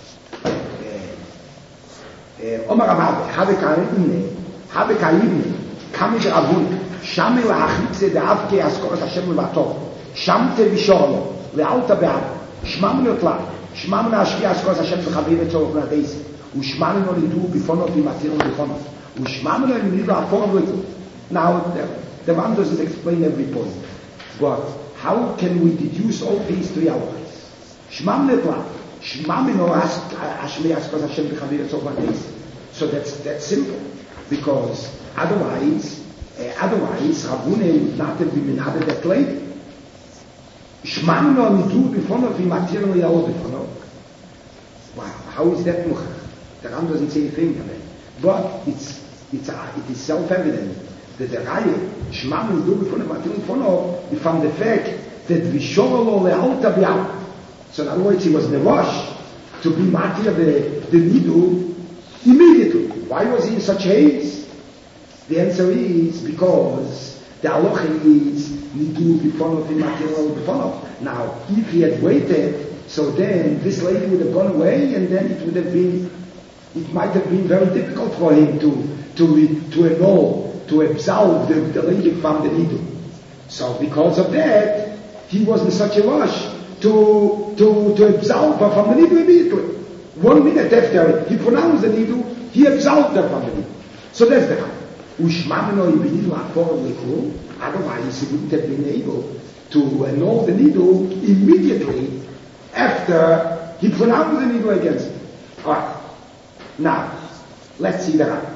Omar Rabbi, habe kaibne, habe kaibne, kam ich Rabun, shame la'achitze de'avke askoras Hashem le'vatov, shamte v'shorlo, le'alta be'ad, shmam le'otla, shmam le'ashki askoras Hashem le'chavir etzorot le'adeis, u'shmam le'olidu b'fonot v'matiron b'fonot, u'shmam le'olidu b'aforom le'olidu. Now, the, the one doesn't explain every point, but how can we deduce all these three hours? Shmam le'otla, shmam le'ashki askoras Hashem le'chavir etzorot le'adeis. So that's that's simple, because otherwise, uh, otherwise Rabune would not have been menadeh that lady. Shmanu no nidu b'fonov v'matir lo b'fonov. Wow, how is that muchach? The Ram doesn't say anything on it, but it's it's uh, it is self-evident that the Raya Shmanu nidu b'fonov v'matir b'fonov from the fact that v'shorlo le'alta b'yam. So in other words, he was in a rush to be matir the the nidu. Immediately. Why was he in such haste? The answer is because the halacha is nidu b'fonov v'matir b'fonov. Now, if he had waited, so then this lady would have gone away, and then it would have been, it might have been very difficult for him to to to annul, to absolve the, the lady from the nidu. So because of that, he was in such a rush to to to absolve her from the nidu immediately. One minute after he pronounced the nidu, he absolved her from the nidu. So that's the kind. Ushmamino ibinidu aforom lekru. Otherwise, he wouldn't have been able to annul the nidu immediately after he pronounced the nidu against him. All right. Now, let's see the right.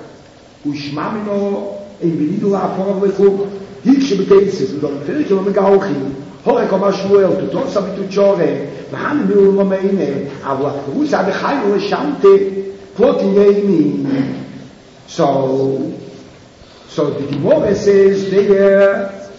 Ushmamino ibinidu aforom lekru. Hikshe betesis. Und dann vielleicht haben wir gehochen. Hore koma Shmuel, tu tosa bitu chore, v'han miul momeine, avla kusa v'chayu l'shamte, kloti yeini. So, so the Gemara says there,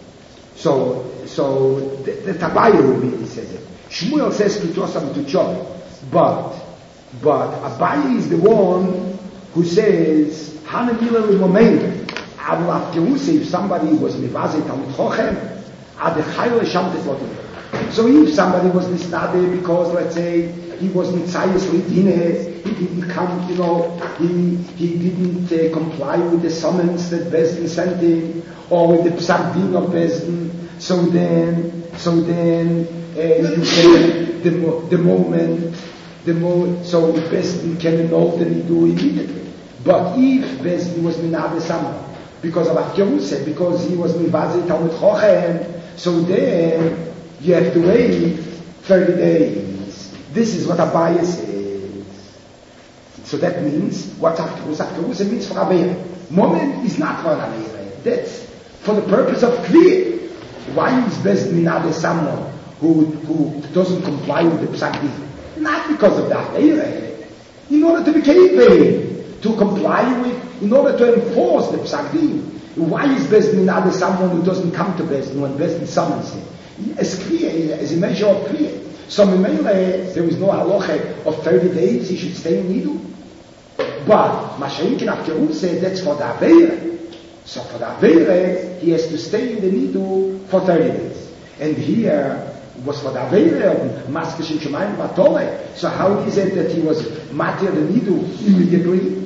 so, so the, the Tabayu really says it. Shmuel says to Tosam to Chor, but, but Abaye is the one who says, Hanamila l'momein, Avla Afteruse, if somebody was Mivazet Talmud Chochem, Ad Chayil Shamte Flotim. So if somebody was Nisnade because, let's say, he was Mitzayis Lidine, he didn't come, you know, he, he didn't uh, comply with the summons that Bezdin sent him, or with the Psak Din of Bezdin, so then, so then, uh, you say, the, the moment, the moment, so Bezdin can annul the Nidu immediately. But if Bezdin was Minade Sama, because of Akiruse, because he was Mivazi Talmud Chochem, so then you have to wait thirty days. This is what Abaye says. So that means, what's Akiruse? Akiruse means for Avera. Moment is not for Avera. That's for the purpose of clear. Why is Bezdin Minade someone who, who doesn't comply with the Psak Din? Not because of the Avera. In order to be capable to comply with, in order to enforce the Psak Din. Why is Bezdin Minade someone who doesn't come to Bezdin when Bezdin summons him? As clear, as a measure of clear. So Memele, there is no halacha of thirty days he should stay in Nidu. But Mashayinkin Afkerut said that's for the Aveira. So for the Aveira, he has to stay in the Nidu for thirty days. And here was for the Aveira, Maskashim Shemayim Batole. So how is it that he was Matir the Nidu immediately?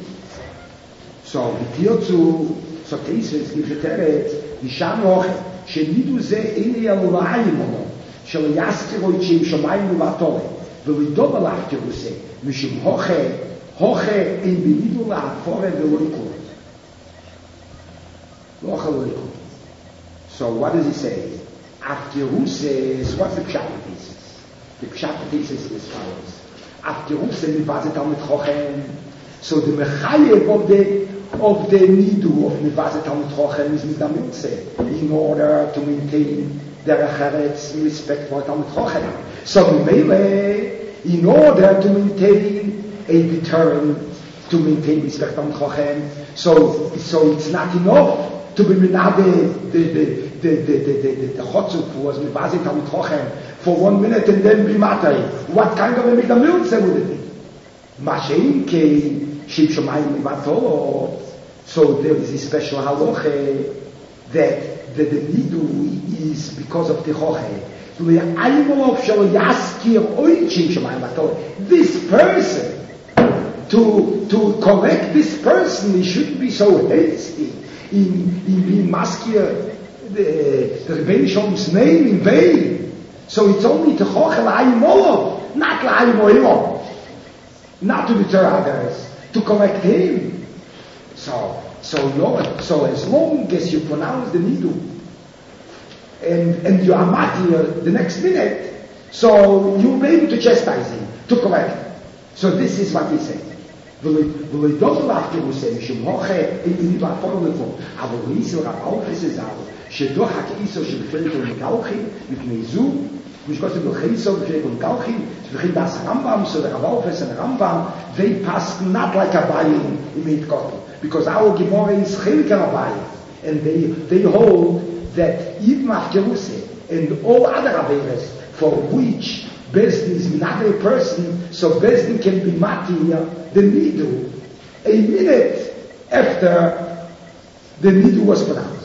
So the Tirtzu, so Tesis gives a teret, Nisham Roche, שנידו זה איני אלוהים ono, שלא יזכרו את שם שמיים ובתורה, ולדוב עליו כרוסה, משום הוכה, הוכה אין בנידו להפורה ולא יקור. לא אוכל לא יקור. So what does he say? Afteruse, what's the pshat thesis? The pshat thesis is as follows. Afteruse mivazet al mitchochem. So the mechayev of the of the nidu of Mivazet Talmud Chochem is midamilse in order to maintain their acharetz in respect for Talmud Chochem. So Mimele, in order to maintain a deterrent, to maintain respect for Talmud Chochem, so so it's not enough to be minade the the the the the the the chotzuk who was Mivazet Talmud Chochem for one minute and then be matai. What kind of a midamilse would it be? Mashein ke shib shomayim mivatolo. So there is a special halacha that the, the nidu is because of the choche. This person, to to correct this person, he shouldn't be so hasty in in being maskir the the Rebbeinu Shalom's name in vain. So it's only to choche la'ayimolov, not la'ayimoilov, not to deter others, to correct him. So, so Lord, so as long as you pronounce the nidu, and and you are matir the next minute, so you'll be able to chastise him, to correct him. So this is what he said. ולא ידעו לך כרוסה, משום הוכה, אין בנידו הפורם לבוא, אבל הוא איסר רב אלפס הזר, שדוח הכיסו שבפרק ומקלחים, לפני זו, משקוסם בלחיסו בפרק ומקלחים, שבכין דס הרמב"ם, so the Rav Alfes and the Rambam, they pass not like a bayim in Meit Kotel, because our Gemara is chelik Abaye, and they they hold that even Afkeruse and all other Averes for which Bezdin is not a person, so Bezdin can be matir the nidu a minute after the nidu was pronounced.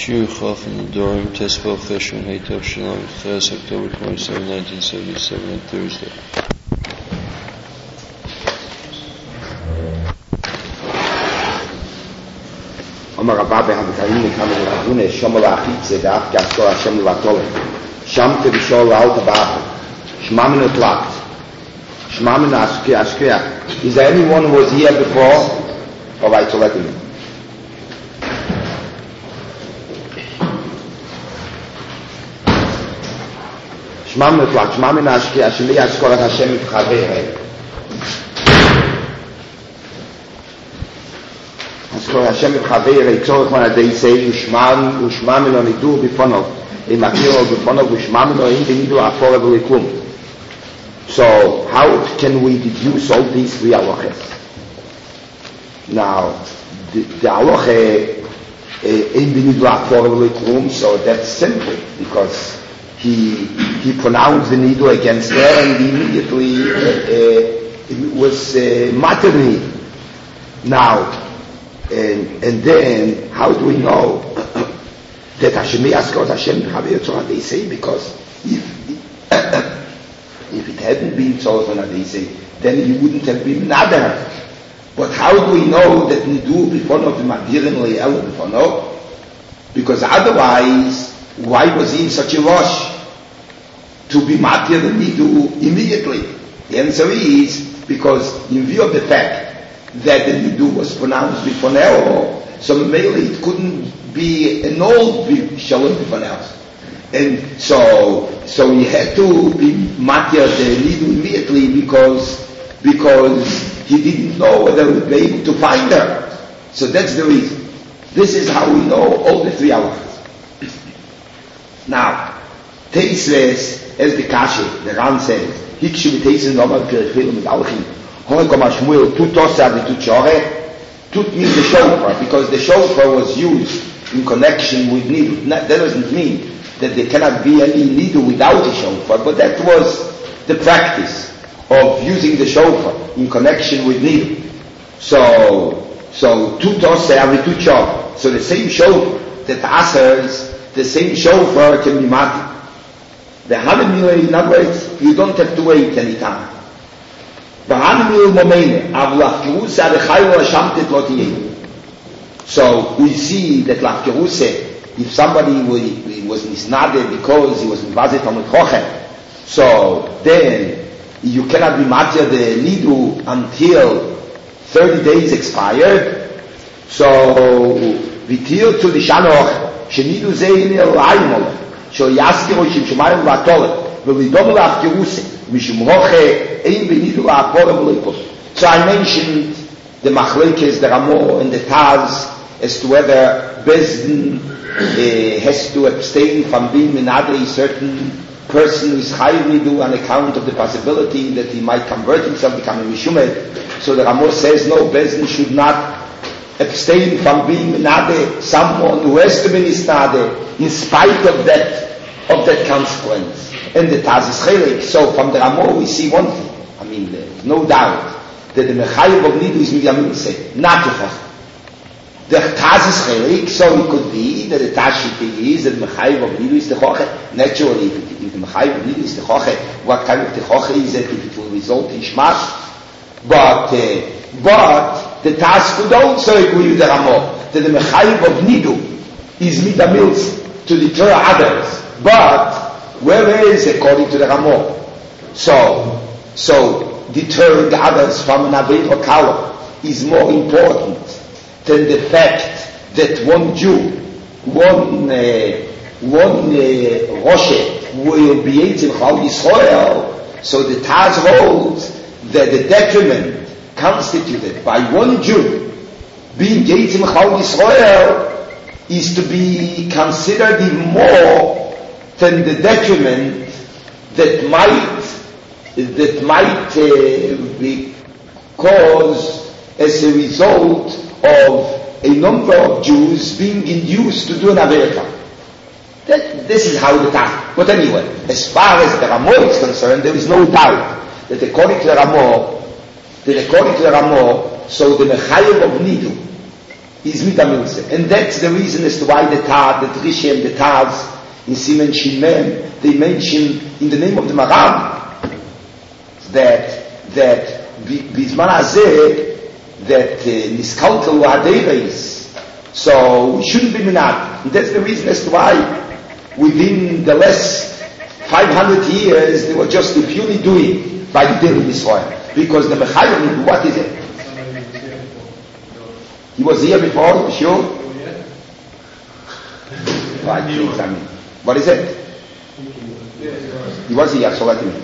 Shir Chaf in the Dorim, Tespel Cheshvan, Heitav Shalom, Ches, October twenty-seventh, nineteen seventy-seven, on Thursday. Amar Rabba Havitarim Kamen Ravune Shomer Achitze Daf Gaskor Hashem Latol Shamte Bishol Alta Baba Shmamin Utlat Shmamin Askri Askriya. Is there anyone who was here before? All right, so let him in. Shmamin Utlat Shmamin Askriya Shli Askor Hashem Chavei. Askor Hashem Chavei Tzorich Man Adei Sei Ushman Ushman Lo Nidu Bifonov Imakiro Bifonov Ushman Lo Im Benidu Afore V'Likum. So how can we deduce all these three halachas? Now the, the halacha Im Benidu Afore V'Likum, so that's simple because he he pronounced the nidu against her and immediately uh, uh, it was uh, maternity. Now And, and then, how do we know that Hashem Yaskot Hashem Chavei Tzorah they say? Because if if it hadn't been Tzorah they say, then he wouldn't have been Nadar. But how do we know that Nidu Bifonov Madirin Le'el Bifonov? Because otherwise, why was he in such a rush to be Matir the Nidu immediately? The answer is because in view of the fact that the nidu was pronounced before now, so mainly it couldn't be an old shalom before now. And so, so he had to be matir the nidu immediately because, because he didn't know whether he would be able to find her. So that's the reason. This is how we know all the three halachas. Now, Teisves, as the Kashi, the Ran says, Hikshu v'Teisves nomal perichilim v'alchim. Tut means the shofar, because the shofar was used in connection with nidu. That doesn't mean that there cannot be any nidu without the shofar, but that was the practice of using the shofar in connection with nidu. So, so two toseh avitut shofar. So the same shofar that asers, the same shofar can be mati. The hanamila, in other words, you don't have to wait any time. So we see that Lafkeruse, if somebody was nisnade because he was mibazet on the Chochet, so then you cannot be matir the nidu until thirty days expired. So vitir to the shanoch shenidu zein el aymol so yaskiro shim shmayim v'atolet v'lidom Lafkeruse mishum hoche. So I mentioned the machlekes, the Ramo and the Taz as to whether Bezdin uh, has to abstain from being minadri a certain person who is chayiv nidu on account of the possibility that he might convert himself, become a mishumed. So the Ramo says no, Bezdin should not abstain from being minadri someone who has to be nisnade in spite of that of that consequence. And the Taz is chelik. So from the Ramo we see one thing. I mean, there's no doubt that the Mechayiv of Nidu is Miyamimse, not Tufach. The Taz is chelik, so it could be that the Tashiti is that the Mechayiv of Nidu is the Chochet. Naturally, if, it, if the Mechayiv of Nidu is the Chochet, what kind of the Chochet is it if it will result in Shmash? But, uh, but the Taz could also agree with the Ramo that the Mechayiv of Nidu is Midamils to deter others. But, where is according to the Ramo? So, So, deterring others from an Aveilah Kala is more important than the fact that one Jew, one, uh, one uh, Rosh will be Eitzim Chal Yisrael. So the Taz holds that the detriment constituted by one Jew being Eitzim Chal Yisrael is to be considered even more than the detriment that might that might uh, be caused as a result of a number of Jews being induced to do an Avera. That, this is how the time. But anyway, as far as the Ramo is concerned, there is no doubt that according to the Ramo, that according to the Ramo, so the Mechayev of Nidu is Midamilse. And that's the reason as to why the Taz, the Trisha and the Taz in Simen Shin Mem, they mention in the name of the Maram that that Bizman Hazeh that Niskalkel Waderes. So we shouldn't be minad. And that's the reason as to why within the last five hundred years they were just purely doing by the daily Israel. Because the Mechayim, what is it? He was here before, sure? Right, please, I mean. What is it? He was here, so let me.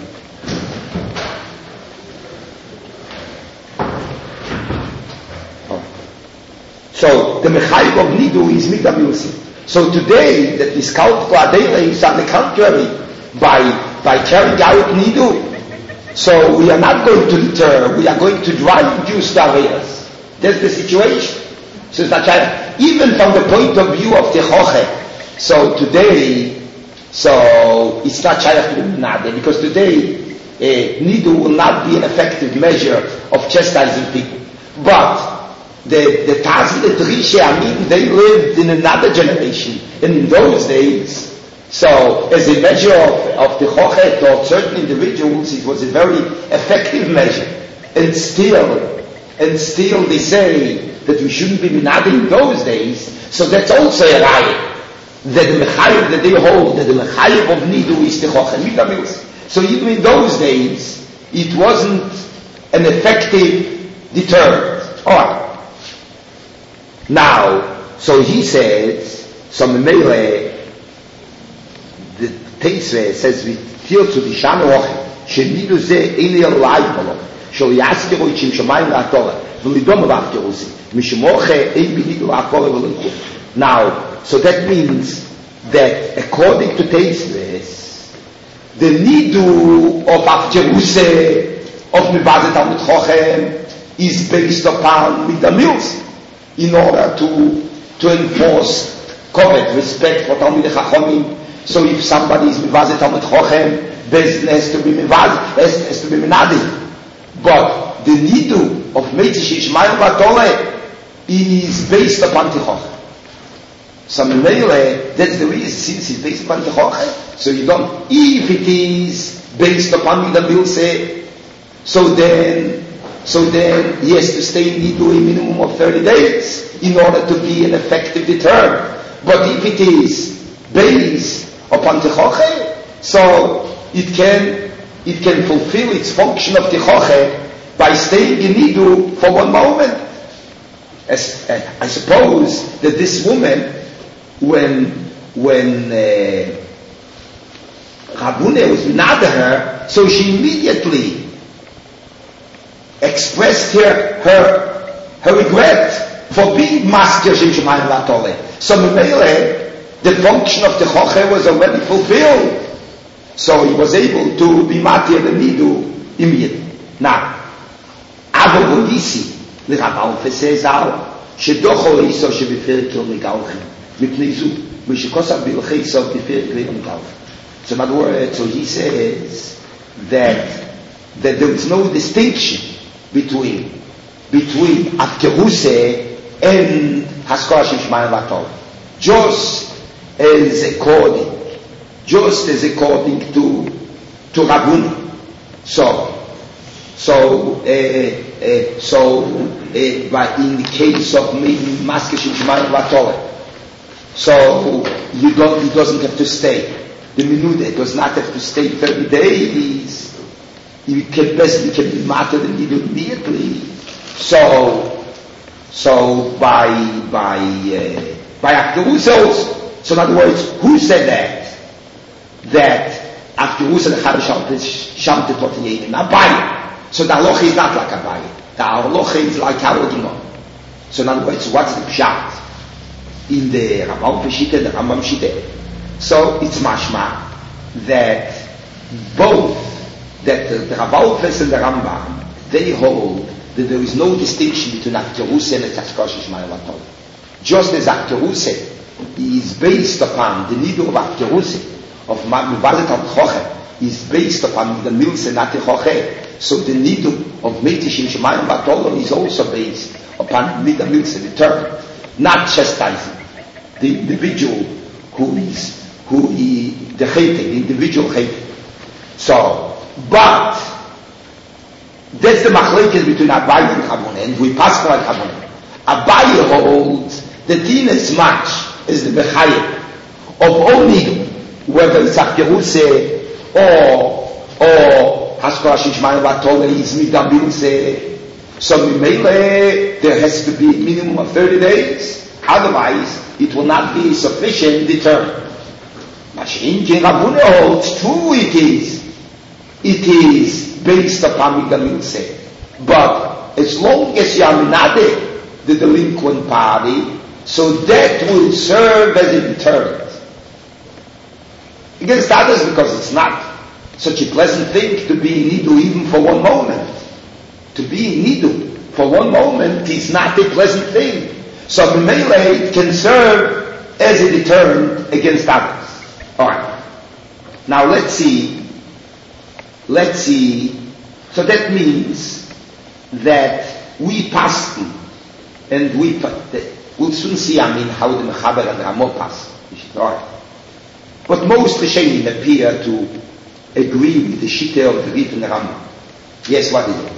Oh. So, the Mechayim of Nidu is Midamilsi. So today, that is called Kladele is on the contrary, by, by carrying out Nidu. So we are not going to deter, we are going to drive Jews to areas. That's the situation. So it's not China. Even from the point of view of the Choche. So today, so it's not China to the Minade, because today, uh, Nidu will not be an effective measure of chastising people. But the the Tazi, the Trisha, I mean, they lived in another generation. And in those days, so as a measure of, of the Chochet or certain individuals, it was a very effective measure. And still, and still they say that we shouldn't be minadi in those days. So that's also a riot. That the Mechayiv that they hold, that the Mechayiv of Nidu is the Chochet. So even in those days, it wasn't an effective deterrent. Alright. Now, so he says, so Memele, the Teisre says, we feel to the Shanoch, Shenidu ze Eli Alaibolo, Shal Yaskero Ichim Shamayim La'atore, V'lidom La'afkerusi, Mishmoche Ein Binidu La'akore V'linku. Now, so that means that according to Teisre, the Nidu of Afkeruse, of Mibazet Talmud Chochem, is based upon Midamils, in order to, to enforce covet, respect for Talmud Chachomim. So if somebody is mivazet Talmud Chochem, Bezdin has to be mivaz, has, has to be minadi. But the nidu of Meitzish Yishmael Vatole is based upon Tichochem. So Memele, that's the reason, since it's based upon Tichochem, so you don't, if it is based upon Midamilse, so then, so then he has to stay in nidu a minimum of thirty days in order to be an effective deterrent. But if it is based upon Tichoche, so it can it can fulfill its function of Tichoche by staying in Nidu for one moment. As, uh, I suppose that this woman, when when uh, Rabune was minad her, so she immediately expressed her her, her regret for being master Shem Shemayim Latole. So Memele, the function of the Choche was already fulfilled. So he was able to be matir the Nidu immediately. Now, Avo Bonisi, the Rabalfe says out, Shedocho Iso Shebifir Kil Megalchem, Mipneizu, Mishikosa Bilche Iso Bifir Kil Megalchem. So in other words, so he says that, that there is no distinction between, between Afkeruse and Haskora Shem Shemayim Latol. Just as according, just as according to to Rabuni. So, so, uh, uh, so, uh, but in the case of maybe Maskeshim Shemayim Vatore, so you don't, it doesn't have to stay. The Minude does not have to stay thirty days. You can best, you can be martyred immediately. So, so by by uh, by Afkerusos. So in other words, who said that? That Afkerusa the Charav Shamte Totiyein Abaye. So the halacha is not like Abaye. The halacha is like Harodino. So in other words, what's the pshat in the Rambam Peshita, the Rambam Shita? So it's mashma that both that the, the Rabalfes and the Rambam, they hold that there is no distinction between Afkerusa and the Tzadkosh Shmayel Atol. Just as Afkerusa is based upon the nidu of Afkeruse, of Mibazet Al-Choche, is based upon the Milse Nati Choche. So the nidu of Meitishim Shemayim Batolon is also based upon the Milse, the term. not chastising the individual who is, who he, the hated, the individual hated. So, but, that's the machlekes between Abaye and Chabona, and we pass like Chabona. Abaye holds the din as much as the Bechayim of only whether it's Akiruse or, or Haskara Shishmael Vatole is Midabiruse. So Mimele, there has to be a minimum of thirty days, otherwise it will not be sufficient deterrent. Mashin King Chabona holds true it is, it is based upon Midabiruse. But as long as you are not the delinquent party, so that will serve as a deterrent against others, because it's not such a pleasant thing to be in Nidu even for one moment. To be in Nidu for one moment is not a pleasant thing. So B'meileh it can serve as a deterrent against others. Alright. Now let's see. Let's see. So that means that we pass and we we'll soon see, I mean, how the Mechaber and the Ramah pass. Alright. But most Rishonim appear to agree with the Shittah of the Rif and the Rambam. Yes, what is it?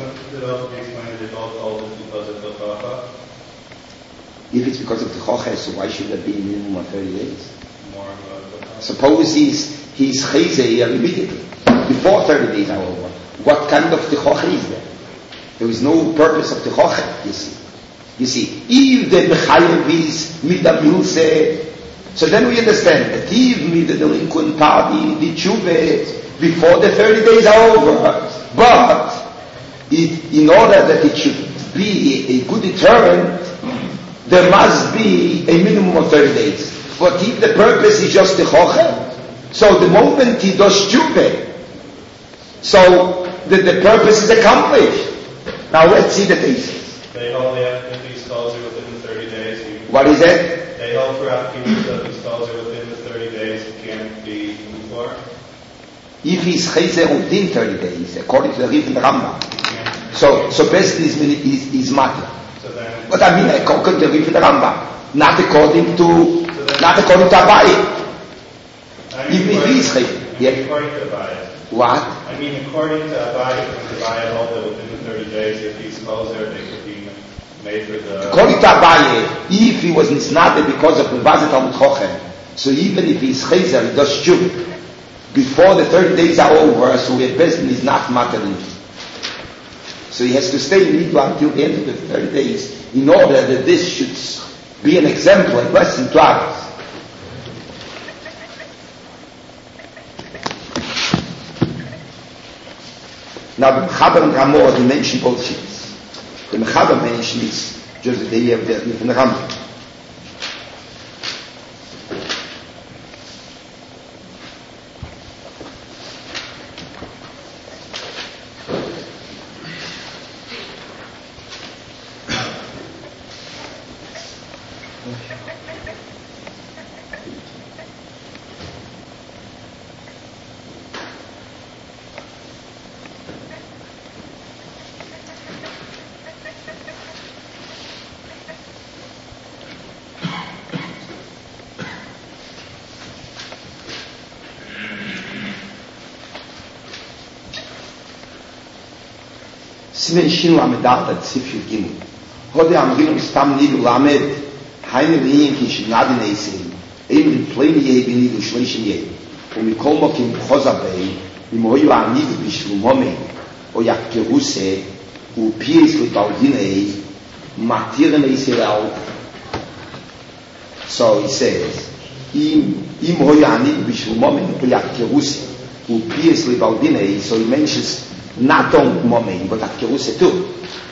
If it's because of the Choche, so why should there be a minimum of thirty days? Suppose he's he's Chayzeh immediately, before thirty days are over. What kind of the Choche is there? There is no purpose of the Choche, you see. You see, if the Mechayev is Midabiruse, so then we understand that even the delinquent party, the tshuva, before the thirty days are over, but it, in order that it should be a good deterrent, there must be a minimum of thirty days. But if the purpose is just the choche, so the moment he does tshuva, so the, the purpose is accomplished. Now let's see the cases. They hold if he stalls it within the thirty days. What is it? They hold for Afkimus that he stalls it within the thirty days, it can't be before. If he's chayzer within thirty days, according to the Rif and the Rambam, so so best is is, is matter. So then, but I mean, according to the Rif and the Rambam, not according to so then, not according to Abaye. I mean, if he is chayzer, yeah. According to Abaye. What? I mean, according to Abaye, because Abaye held that within the thirty days, if he's closer, they could be made for the. According to Abaye, if he was nisnade because of Mevazet al Chochem, so even if he's chayzer, he does tshuva before the thirty days are over, so the person is not mattering. So he has to stay in Nidu until the end of the thirty days in order that this should be an example and lesson to others. Now the Mechaber and Ramah, they mention both sheets. The Mechaber mentions just the day of the from the Rambam. Simen Shin Lamedat at Sif Yugim. Hode Amrim Stam Nidu Lamed, Haine Lien Kish Nadin Eisen, Aim Plain Ye Benidu Shlishin Ye, Umikoma Kim Hozabay, Imoyu Anidu Bishlumome, Oyakiruse, U Pies with Baldine, Matiran Israel. So he says, Im Imoyu Anidu Bishlumome, Oyakiruse, U Pies with Baldine, so he mentions not on Momein, but Akiruse too.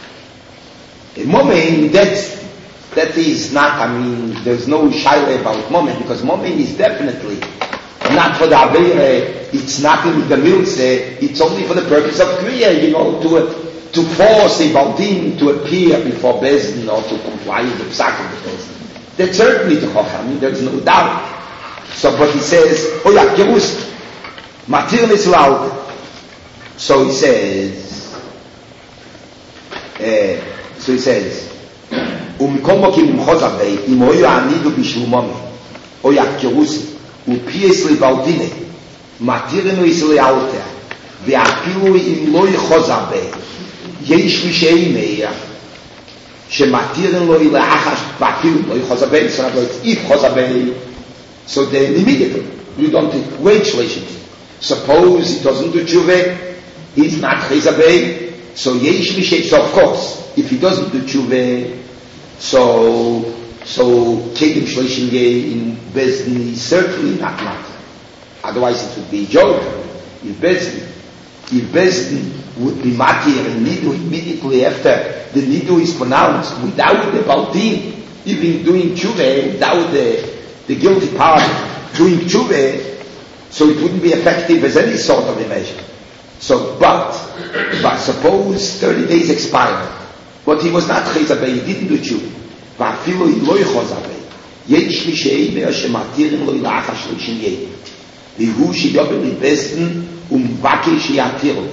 Momein, that's, that is not, I mean, there's no shy about Momein, because Momein is definitely not for the Aveire, it's not in the Milse, it's only for the purpose of Kriya, you know, to, to force a Baldim to appear before Bezdin or to comply with the Psak of the Bezdin. That's certainly the Choch, I mean, there's no doubt. So, but he says, oh yeah, Kirus, Matir is loud. So he says, uh, so he says, ומקום מוקים עם חוזר בי, אם הוא יענידו בשלומוני, או יקרוסי, ופייס לבלדיני, מתירנו ישראל אלתר, ואפילו אם לא יחוזר בי, יש מי שאימר, שמתירנו לו לאחש, ואפילו לא יחוזר בי, so not like if חוזר בי, so then immediately, you don't wait relation. Suppose he doesn't do tshuva, he's not chayza בי, so yesh mi shei, so of course, if he doesn't do tshuva, so so kedim shleishim yei in Bezdin is certainly not matter. Otherwise it would be a joke. If Bezdin, if Bezdin would be matir and nidu immediately after the nidu is pronounced without the baltin, even doing tshuva, without the the guilty part doing tshuva, so it wouldn't be effective as any sort of a measure. So, but, but suppose thirty days expired, but he was not chayzabay, he didn't do tshuva. ואפילו אם לא יחוז הרבה, יש מי שאימר שמתירים לו לאחר שלושים יום. והוא שיובל לבסדן ומבקש שיתיר לו.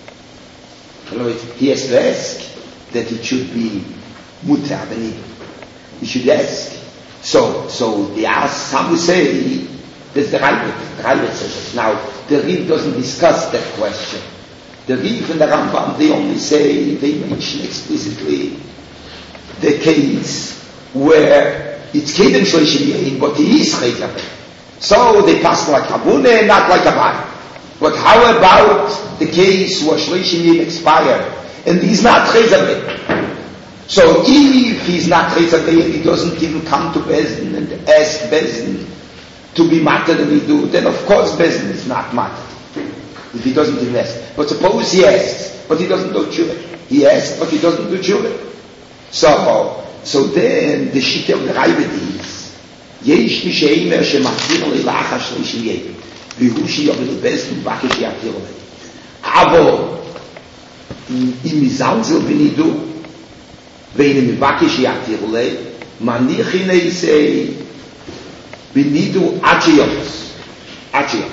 He has to ask that it should be mutar b'nid. He should ask. So, so they ask, some will say, there's the Rambam. The Rambam says it. Now, the Riv doesn't discuss that question. The Riv and the Rambam, they only say, they mention explicitly the case where it's Kedem Shloshim Yein, but he is Chayzabay. So they pass like Habune, not like Abai. But how about the case where Shloshim Yein expired and he's not Chayzabay? So if he's not Chayzabay and he doesn't even come to Bezdin and ask Bezdin to be matter than we do, then of course Bezdin is not matter if he doesn't invest. But suppose he asks, but he doesn't do tshuva. He asks, but he doesn't do tshuva. So, so then the shita of the Ravid is Yesh mi she'imer shematir li la'achar shloshim yom v'hu she'yovel lebesdin v'bakeh she'yatir lei. Avo im mizalzel b'nidu ve'im v'bakeh she'yatir lei manich hinei b'nidu ad she'yotz ad she'yotz.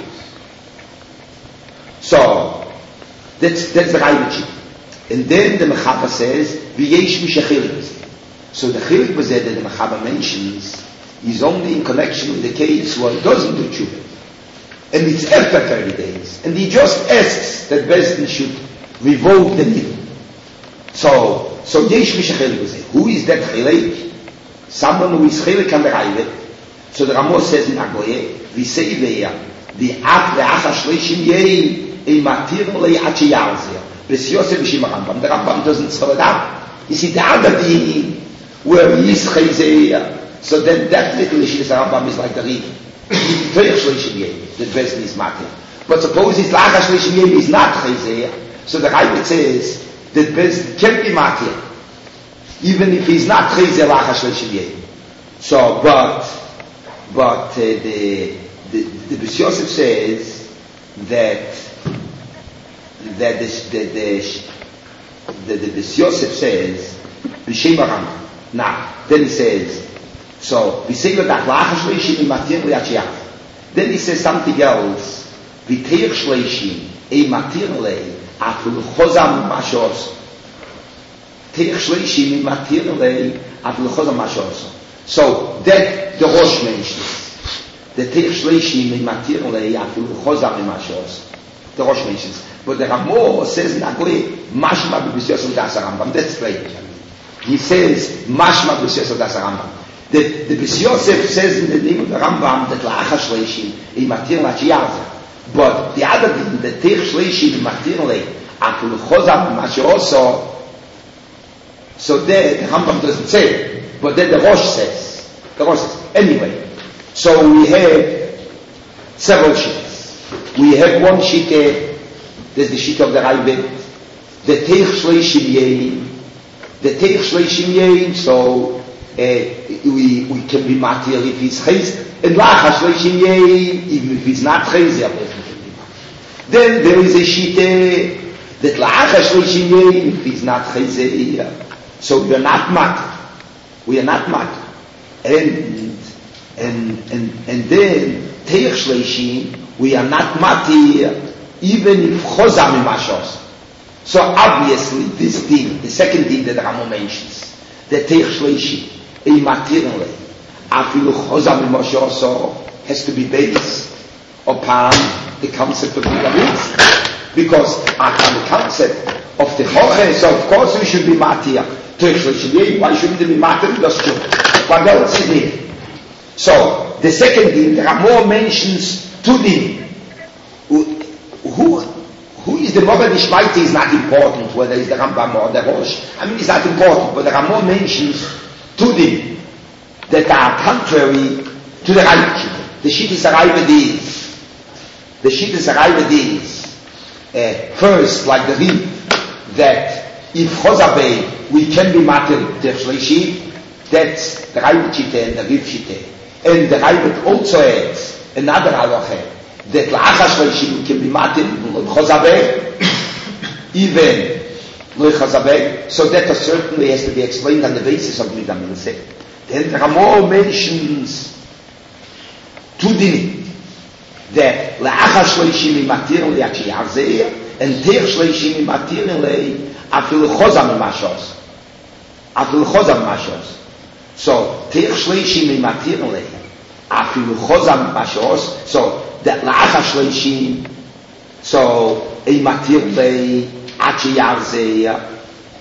So that's that's the Ravid shita. And then the Mechaber says, V'yesh mi shechilik. So the chilik bazeh that the Mechaber mentions is only in connection with the case where he doesn't do tshuva. And it's after thirty days. And he just asks that Bezdin should revoke the nidul. So, so yesh mi shechilik bazeh. Who is that chilik? Someone who is chilik on the Ravid. So the Ramos says in Agoye, V'sei ve'ya, V'af le'achar shloshim yein, Ei matir lei ad sheyalzeh. Bes Yosef B'Shim Rambam. The Rambam doesn't spell it out. You see, the other thing where he is Chayzeya, so then definitely Shis Rambam is like the Riv. Toich Shloshim Yom, the Bezdin is matir. But suppose his Lachar Shloshim Yom is not Chayzeya, so the Ravid says that Bezdin can be matir, even if he's not Chayzeya Lachar Shloshim Yom. So, but, but uh, the, the, the Bes Yosef says that that the the the, the, the Bes Yosef says B'Shem Rambam. Now then he says so we say that la'achar shloshim in matir le'achiyah. Then he says something else. V'teich shloshim ein matir lei afil chozam mashos. Teich shloshim ein matir lei afil chozam mashos. So that the Rosh mentions the teich shloshim ein matir lei afil chozam mashos. The Rosh mentions. But the Ramo says in Agli, Mashma b'Bes Yosef das Rambam. That's right. He says, Mashma b'Bes Yosef das Rambam. The, the Bes Yosef says in the name of the Rambam that la'achar shloshim ei matir la'achiyah. But the other thing, the teich shloshim ei matir lei afil chozam mashos. So there the Rambam doesn't say it, but then the Rosh says. The Rosh says. Anyway, so we have several sheets. We have one sheet. There's the sheet of the Ravid, the Teich Shloshim Yom, the Teich Shloshim Yom, so uh, we, we can be matir if he's chayz, and Lachar Shloshim Yom, even if he's not chayz, then there is a sheet that Lachar Shloshim Yom, if he's not chayz, so we are not matir, we are not matir, and and and and then Teich Shloshim, we are not matir, even if chozam mashos. So obviously this thing, the second thing that Ramo mentions, the Teich Shleishi, a materially, afilu chozam mimoshoso, has to be based upon the concept of Milamils. Because upon the concept of the Choche, so of course we should be matir. Teich Shleishi, why shouldn't they be matir? That's true. What else is it? So, the second din, there are more mentions to din. Who, who, who is the Mogad Ishmaiti is not important, whether it's the Rambam or the Rosh. I mean, it's not important, but there are more mentions to din that are contrary to the Raibah. The Shittis Raibah is, the Shittis Raibah is, uh, first, like the Rib, that if Chozabeh, we can be matir Teich Shleishi, that's the Raibah Shita and the Rib Shita. And the Raibah also adds another halacha that la'achar shleishim can be matir l'chozabeh, even l'chozabeh, so that certainly has to be explained on the basis of Midah Milseh. Then there are more mentions to din that la'achar shleishim matir li'achi yarzeh, and teich shleishim matir li'afil chozam mashos, afil chozam mashos. So, Teich Shleishim Matir Lei, Afilu Chozam Mashos, so, that La'achar Shleishim, so, a Matir Lei, Achi Yarzeh,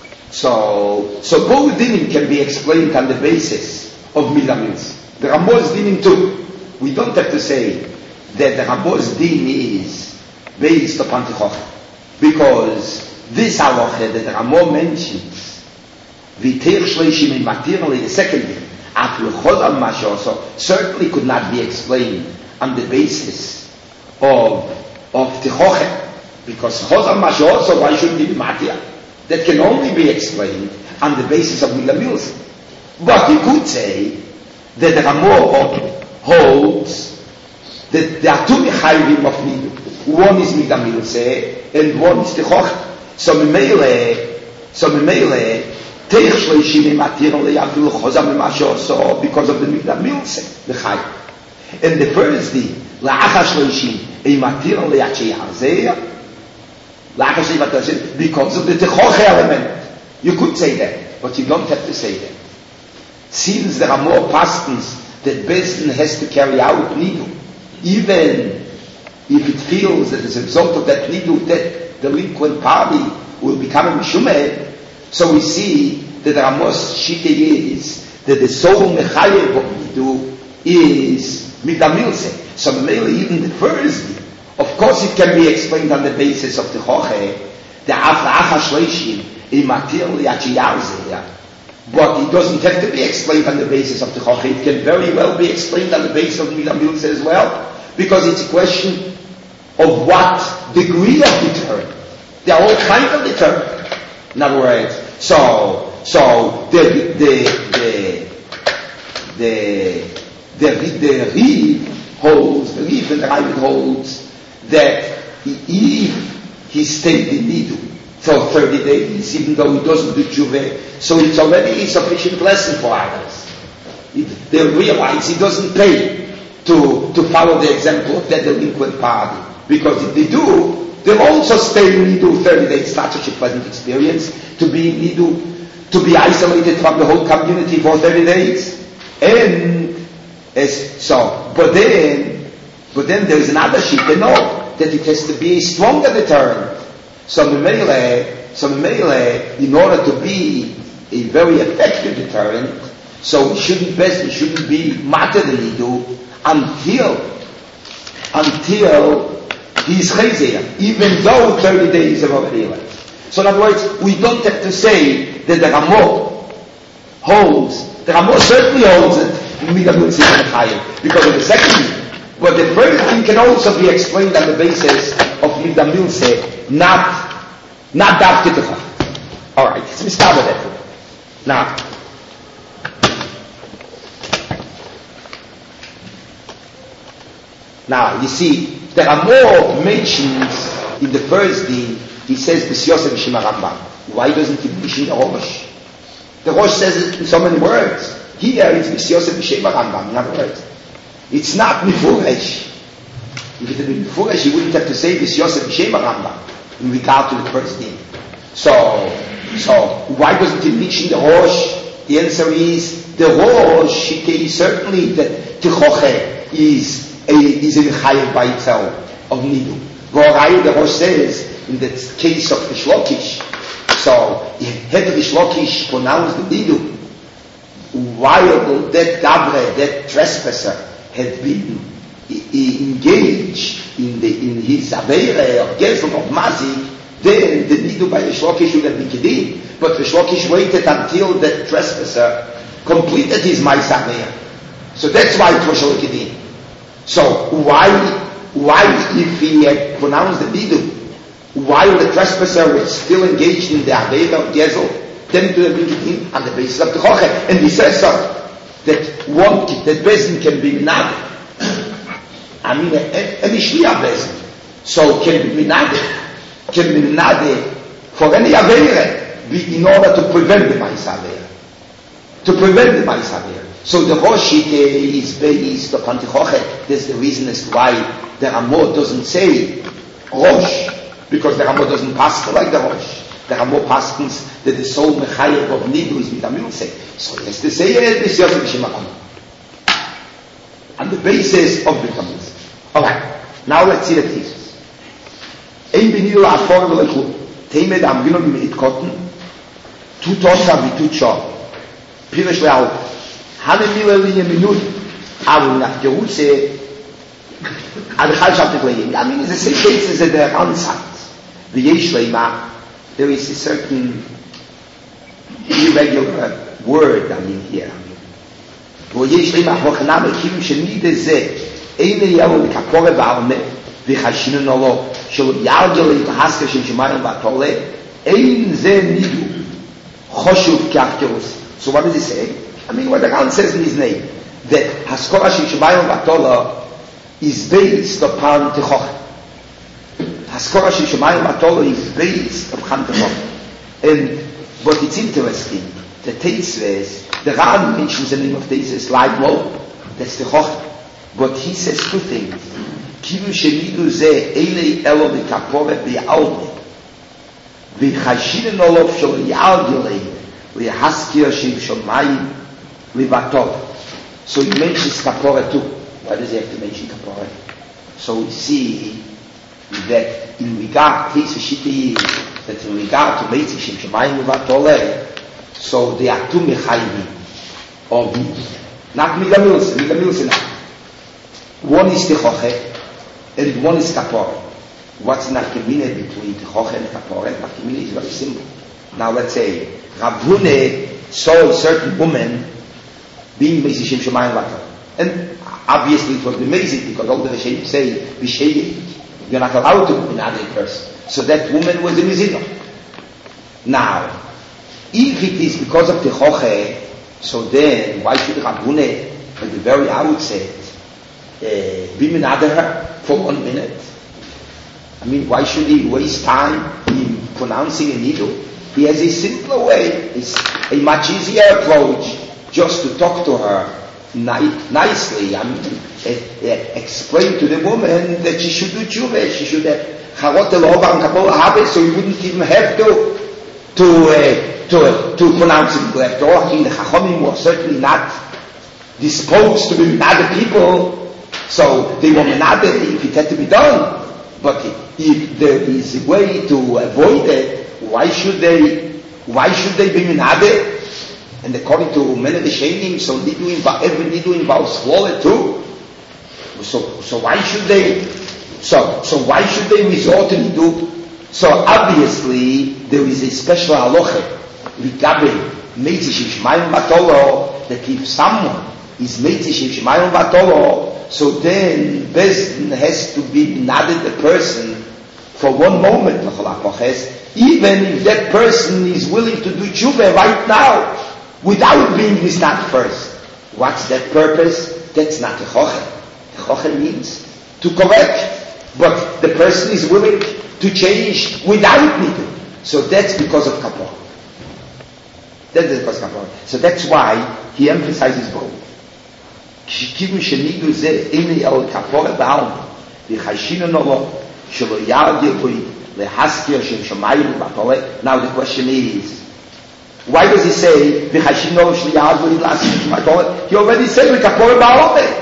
so, so both dinim can be explained on the basis of Milamils. The Ramboz dinim too. We don't have to say that the Ramboz din is based upon Tichoch, because this halacha that the Rambo mentions, the Teich Shleishim in materially, the second thing, Afil Chozam Mashos, certainly could not be explained on the basis of of Tichochet, because Chozam Mashos, so why shouldn't it be Matir? That can only be explained on the basis of Milamils. But you could say that the Ramor holds that there are two Mechayvim of Nidu. One is Milamils and one is Tichochet. So Mimele, so Mimele, Teich Shleishim Matirli Afil Chozam Mashos, because of the Midah Milseh, the Chai. And the first thing, La'achar Shleishim Matirli Achi Yarzeh, La'achar Shleishim, because of the Techoch element. You could say that, but you don't have to say that. Since there are more pastors that Bezdin has to carry out Nidu, even if it feels that as a result of that Nidu, that the delinquent party will become a Mishumeh, so we see that the Ramos Shita is that the sole Mechayev of Nidu is Midah Milseh. So maybe even the first, of course it can be explained on the basis of the Choche, the Afla'achar Shleishim, Imatir Li'achi Yarzeh. But it doesn't have to be explained on the basis of the Choche. It can very well be explained on the basis of Midah Milseh as well, because it's a question of what degree of deterrent. There are all kinds of deterrent. In other words, so so the the the the the the Reed holds, the Reed and the Ravid holds that if he stayed in Nidu for thirty days, even though he doesn't do tshuva, so it's already a sufficient lesson for others. They realize he doesn't pay to to follow the example of that delinquent party, because if they do, they'll also stay in Nidu thirty days. It's not such a pleasant experience to be in Nidu, to be isolated from the whole community for thirty days. And as so, but then, but then there's another sheet. They know that it has to be a stronger deterrent. So Memele, so Memele, in order to be a very effective deterrent, so we shouldn't best, we shouldn't be matter than Nidu until, until he's chayzer, even though thirty days have already elapsed. So in other words, we don't have to say that the Ramah holds, the Ramah certainly holds it, because of the second thing. But the first thing can also be explained on the basis of Midah Milseh, not, not Dav Kitachah. Alright, let's start with that. Now, now, you see, there are more mentions in the first din. He says, B'si Yosef B'Shim HaRambam. Why doesn't he mention the Rosh? The Rosh says it in so many words. Here it's B'si Yosef B'Shim HaRambam, in other words. It's not Mifuresh. If it had been Mifuresh, he wouldn't have to say B'si Yosef B'Shim HaRambam in regard to the first din. So, so, why doesn't he mention the Rosh The answer is the Rosh is certainly that Tichoche is a, is in Chayev by itself of Nidu. Vorai, the Rosh says, in the case of the Shlokish, so had the Shlokish pronounced the Nidu, while that Gabre, that trespasser, had been engaged in the in his Aveire of Gezel of Mazik, then the Nidu by the Shlokish would have been Kedin. But the Shlokish waited until the trespasser completed his Ma'asaveir. So that's why it was Kedin. So why, why if he had pronounced the Nidu, while the trespasser was still engaged in the Aveir of Gezel, then it would have been Kedin on the basis of the Choche. And he says so, that one, that Bezin can be Minade. I mean, a Mishliach Bezin. So can be Minade, can be Minade for any Aveir, in order to prevent the Ma'asaveir. To prevent the Ma'asaveir. So the Rosh is based upon the Choche. That's the reason as to why the Ramah doesn't say Rosh, because the Ramah doesn't pass like the Rosh. The Ramah passes that the soul Mechayev of Nidu is with Amilse. So he has to say it, this Yosef Shimon. On the basis of the Amilse. Alright, now let's see the thesis. Ein Benidu La'afor V'Lechut. Temed Amvino Mimeit Kotten. Tu Tosha V'tu Tshor. Pirish Le'al. Hane Mila Liye Minut. Aru Nach Jeruse. Adchal Shabbat Le'yim. I mean, it's the same cases that they're answered. V'yesh Le'ima. There is a certain irregular word, I mean, here. V'yesh Le'ima Hochanam Ekim Shenide Zeh. Eine Yelo L'kapore V'arme. V'chashinu Nolo. Shel Yargele V'haske Shem Shemayim V'atole. Ein Zeh Nidu. Choshuv K'achkerus. So what does he say? I mean, what the Ran says in his name, that Haskora Shem Shemayim V'atola is based upon Techoch. Haskora Shem Shemayim V'atola is based upon Techoch. And, but it's interesting, the Teisves, the Ran mentions the name of Teisves, like Lo, that's Techoch. But he says two things. Kivu Shenidu Zeh Eilei Elo V'kapore V'ya'alme. V'chashinen Olof Shol Yargele V'haskir Shem Shemayim V'vatol. So he mentions Kapore too. Why does he have to mention Kapore? So we see that in regard, case Shiti is that in regard to Meitzi Shem Shemayim V'vatol, so they are two Mechayim of me. Not Migamilse, Migamilse now. One is Techoche and one is Kapore. What's Nafkamina between Techoche and Kapore? Nafkamina is very simple. Now let's say Rav Hune saw a certain woman being Meitzi Shem Shemayim V'vatol. And obviously it was amazing because all the Rishonim say, V'sheyeh, you're not allowed to be another person. So that woman was a Mizino. Now, if it is because of Techoche, so then why should Rav Hune at the very outset uh, be another her for one minute? I mean, why should he waste time in pronouncing a needle? He has a simpler way, it's a much easier approach, just to talk to her ni- nicely. I mean, uh, uh, explain to the woman that she should do tshuva, she should have charot elova and kapol habit, so you wouldn't even have to to uh, to uh, to pronounce it. After all, I mean, the Chachomim were certainly not disposed to be menade people, so they were menade if it had to be done. But if there is a way to avoid it, why should they? Why should they be menade? And according to many of the Sheinim, so nidu involve, every nidu involves swallow too. So, so why should they? So, so why should they resort to nidu? So obviously there is a special halacha regarding Meitzi Shem Shemayim V'atolo, that if someone is Meitzi Shem Shemayim V'atolo, so then Bezdin has to be nudged the person for one moment, even if that person is willing to do tshuva right now, without being misnad first. What's that purpose? That's not a choche. A choche means to correct, but the person is willing to change without needing. So that's because of kapor. That's because of kapor. So that's why he emphasizes both. Kivu shenidu ze eni el kapor ba'alma v'chashinu nolo shelo yardi kui lehaskir shem shamayim v'atole. Now the question is, Why does he say, V'chashino shliyad v'idlasim sh'matol? He already said, V'kapore ba'oleh.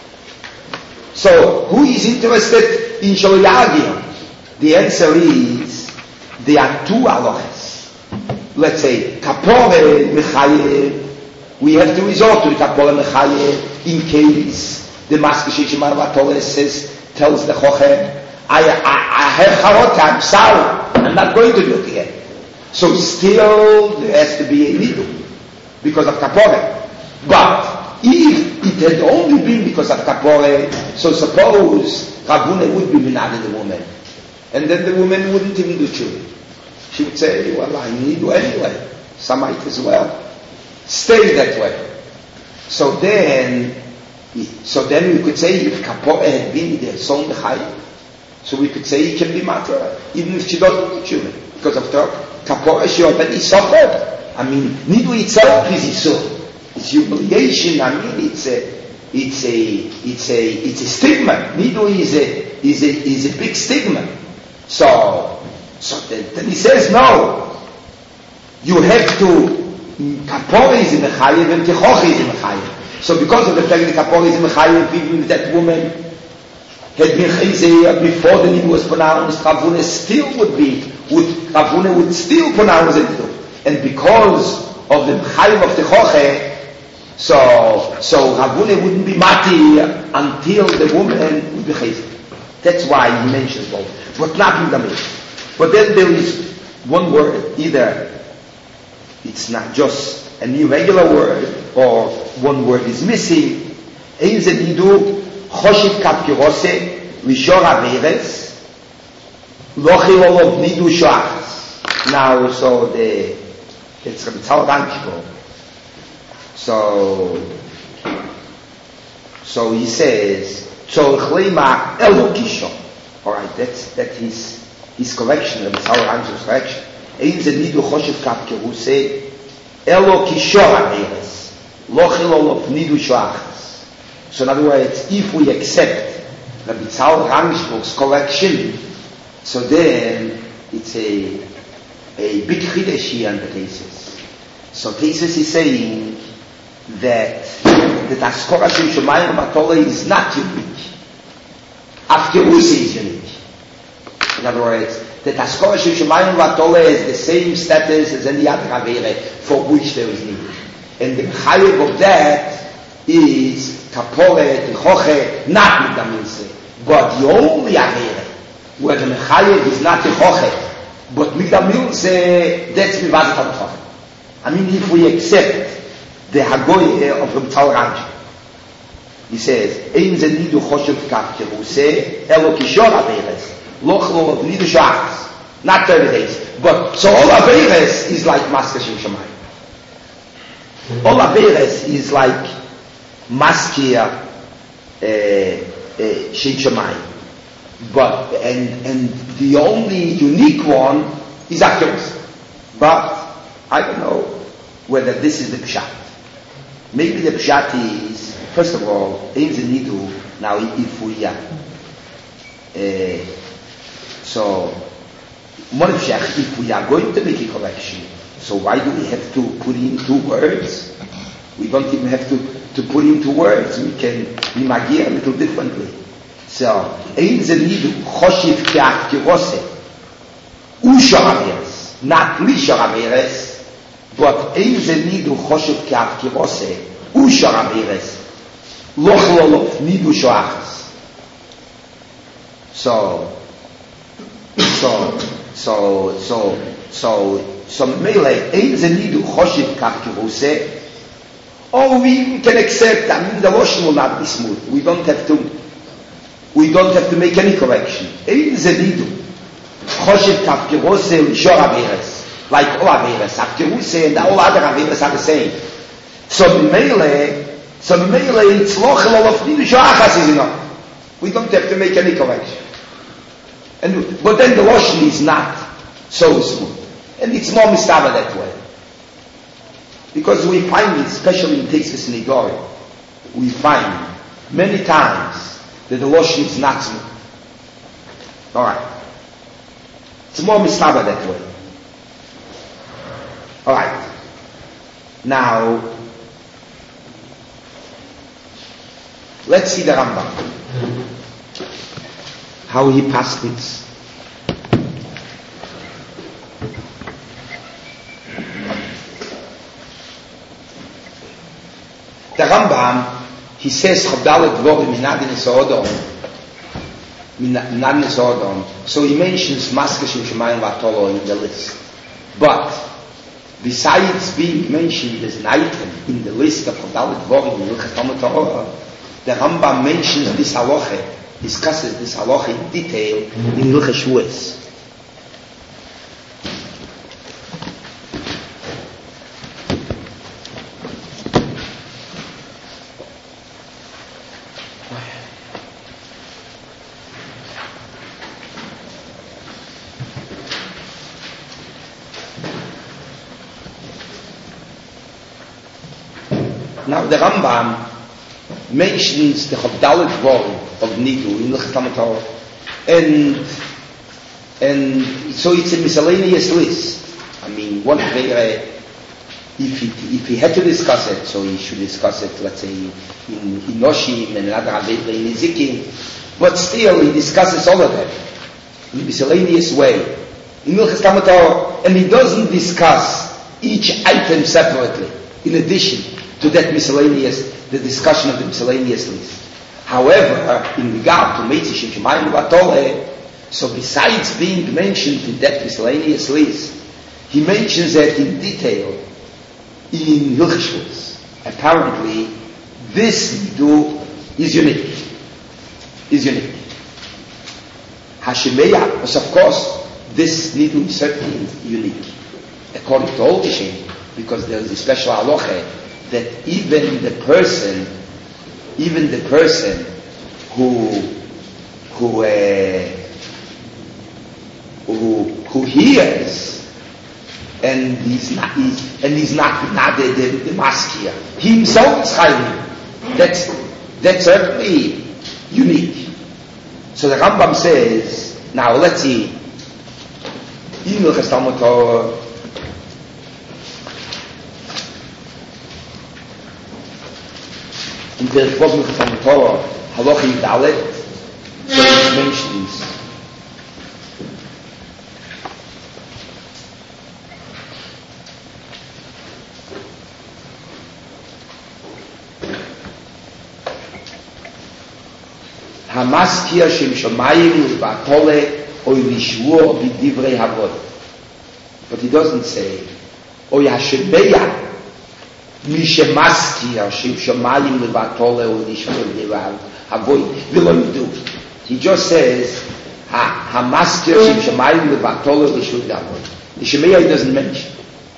So, who is interested in shliyad? The answer is, there are two halachas. Let's say, kapore mechayev. We have to resort to the kapore mechayev in case the maskeh shemar v'atol says, tells the chochem, I, I, I have charot, I'm sorry, I'm not going to do it again. So still there has to be a nidu because of kapore. But if it had only been because of kapore, so suppose Rabune would be minad the woman, and then the woman wouldn't even do tshuva. She would say, well, I need you anyway. Samite as well. Stay that way. So then, so then we could say if kapore had been the son b'chayim, so we could say he can be matter even if she doesn't do tshuva because of her. Kapore, she already suffered. I mean, nidu itself is isur. It's humiliation. I mean, it's a, it's a, it's a, it's a stigma. Nidu is a, is a, is a big stigma. So, so then, then he says, no. You have to, kapore is in the chayiv and tichoch is in the chayiv. So because of the fact that kapore is in the chayiv, even if that woman had been chayzeya before the nidu was pronounced, Ravuna still would be, would, Ravuna would still pronounce it. And because of the chayiv of the choche, so, so Ravuna wouldn't be mati until the woman would be chayzeya. That's why he mentions both. But not in the middle. But then there is one word, either it's not just an irregular word, or one word is missing. Ein ze nidu choshiv kapkirose rishor averes lochil olov nidu shoachas. Now, so the it's Rabbi Tzal Ranchko. So, so he says tzorich leima elo kishon. All right, that's that his his correction, Rabbi Tzal Ranchko's correction. Ein ze nidu choshiv kapkirose elo kishor averes lochil olov nidu shoachas. So in other words, if we accept Rabbi Tzal Ranchko's correction, so then it's a a big chidesh here in the cases. So cases is saying that the Taskora Shem Shemayim Matole is not unique. After Uzi is unique. In other words, the Taskora Shem Shemayim Matole has the same status as any other Avere for which there is need. And the chayiv of that is Kapore, Tichoche, not Midaminse. But the only Avere where the Mechayev is not Tichoche, but Midaminse, that's Mivazat HaTchoche. I mean, if we accept the Hagoy of Rabbi Tzal Ranchko, he says, Ein ze nidu choshev kaf keruse, elo kishor averes, lochlo of nidu shoachas. Not thirty days. But, so all averes is like Maskeh Shem Shemayim. All averes is like Maskeh uh, uh, Shem Shemayim. But, and, and the only unique one is Akirus. But, I don't know whether this is the Pshat. Maybe the Pshat is, first of all, Ein ze nidu, now if we are, uh, so, Morifshach, if we are going to make a correction, so why do we have to put in two words? We don't even have to, to put in two words. We can imagine a little differently. So, Ein ze nidu, choshiv ke'ach kirose, ushor averes, not lishor averes, but Ein ze nidu choshev ke'ach kirose, ushor averes, lochlolov nidu shoachas. So, so, so, so, so, so, mele, Ein ze nidu choshev ke'ach kirose, or we can accept, I mean, the Loshen will not be smooth. We don't have to, we don't have to make any correction. Ein ze nidu choshev ke'ach kirose, ushor averes. Like all Averas, Akiruse and all other Averas are the same. So the Mele, so the Mele, it's lochel of Nidu Shoachas is enough. We don't have to make any correction. And, but then the Loshen is not so smooth. And it's more mistava that way. Because we find it, especially in Tesis Nigori, we find many times that the Loshen is not smooth. Alright. It's more mistava that way. All right. Now, let's see the Rambam. How he passed it. The Rambam, he says, Chavdalet Dvorim Minadin Esodom. Minadin Esodom. So he mentions Maskashim Shemayim Vatolo in the list. But, besides being mentioned as an item in the list of Chavdalet Dvorim in Hilchot Talmud Torah, the Rambam mentions this halacha, discusses this halacha in detail in Hilchot Shavuos. Now the Rambam mentions the Chavdalet Dvorim of Nidu in Hilchot Talmud Torah, and and so it's a miscellaneous list. I mean, one way, uh, if he if he had to discuss it, so he should discuss it, let's say, in in Noshim and another Aveda in Ezekiel, but still he discusses all of them in a miscellaneous way in Hilchot Talmud Torah, and he doesn't discuss each item separately. In addition to that miscellaneous, the discussion of the miscellaneous list. However, in regard to Meitzah Shemayim Vatole, so besides being mentioned in that miscellaneous list, he mentions that in detail in Hilchot Shavuos. Apparently, this Nidu is unique. Is unique. Hashemeya, was of course, this Nidu is certainly unique. According to all Tishin, because there is a special halacha that even the person, even the person who who uh, who who hears and he's not he's, and he's not not the the, the maskir, he himself is chayim. That's that's certainly unique. So the Rambam says, now let's see, in Hilchos Talmud Torah. In the Chuvot from the Torah, Halacha Dalet, so it mentions Hamaskir Shem Shomayim Vatole Oy Lishvur B'Divrei Havod. But he doesn't say Oy Hashebeya Mishemaskir Shem Shomayim Levatole Oy Lishvur B'Divrei Havod. V'lo Yidu. He just says Hamaskir Shem Shomayim Levatole Oy Lishvur B'Divrei Havod. The Shemeya he doesn't mention.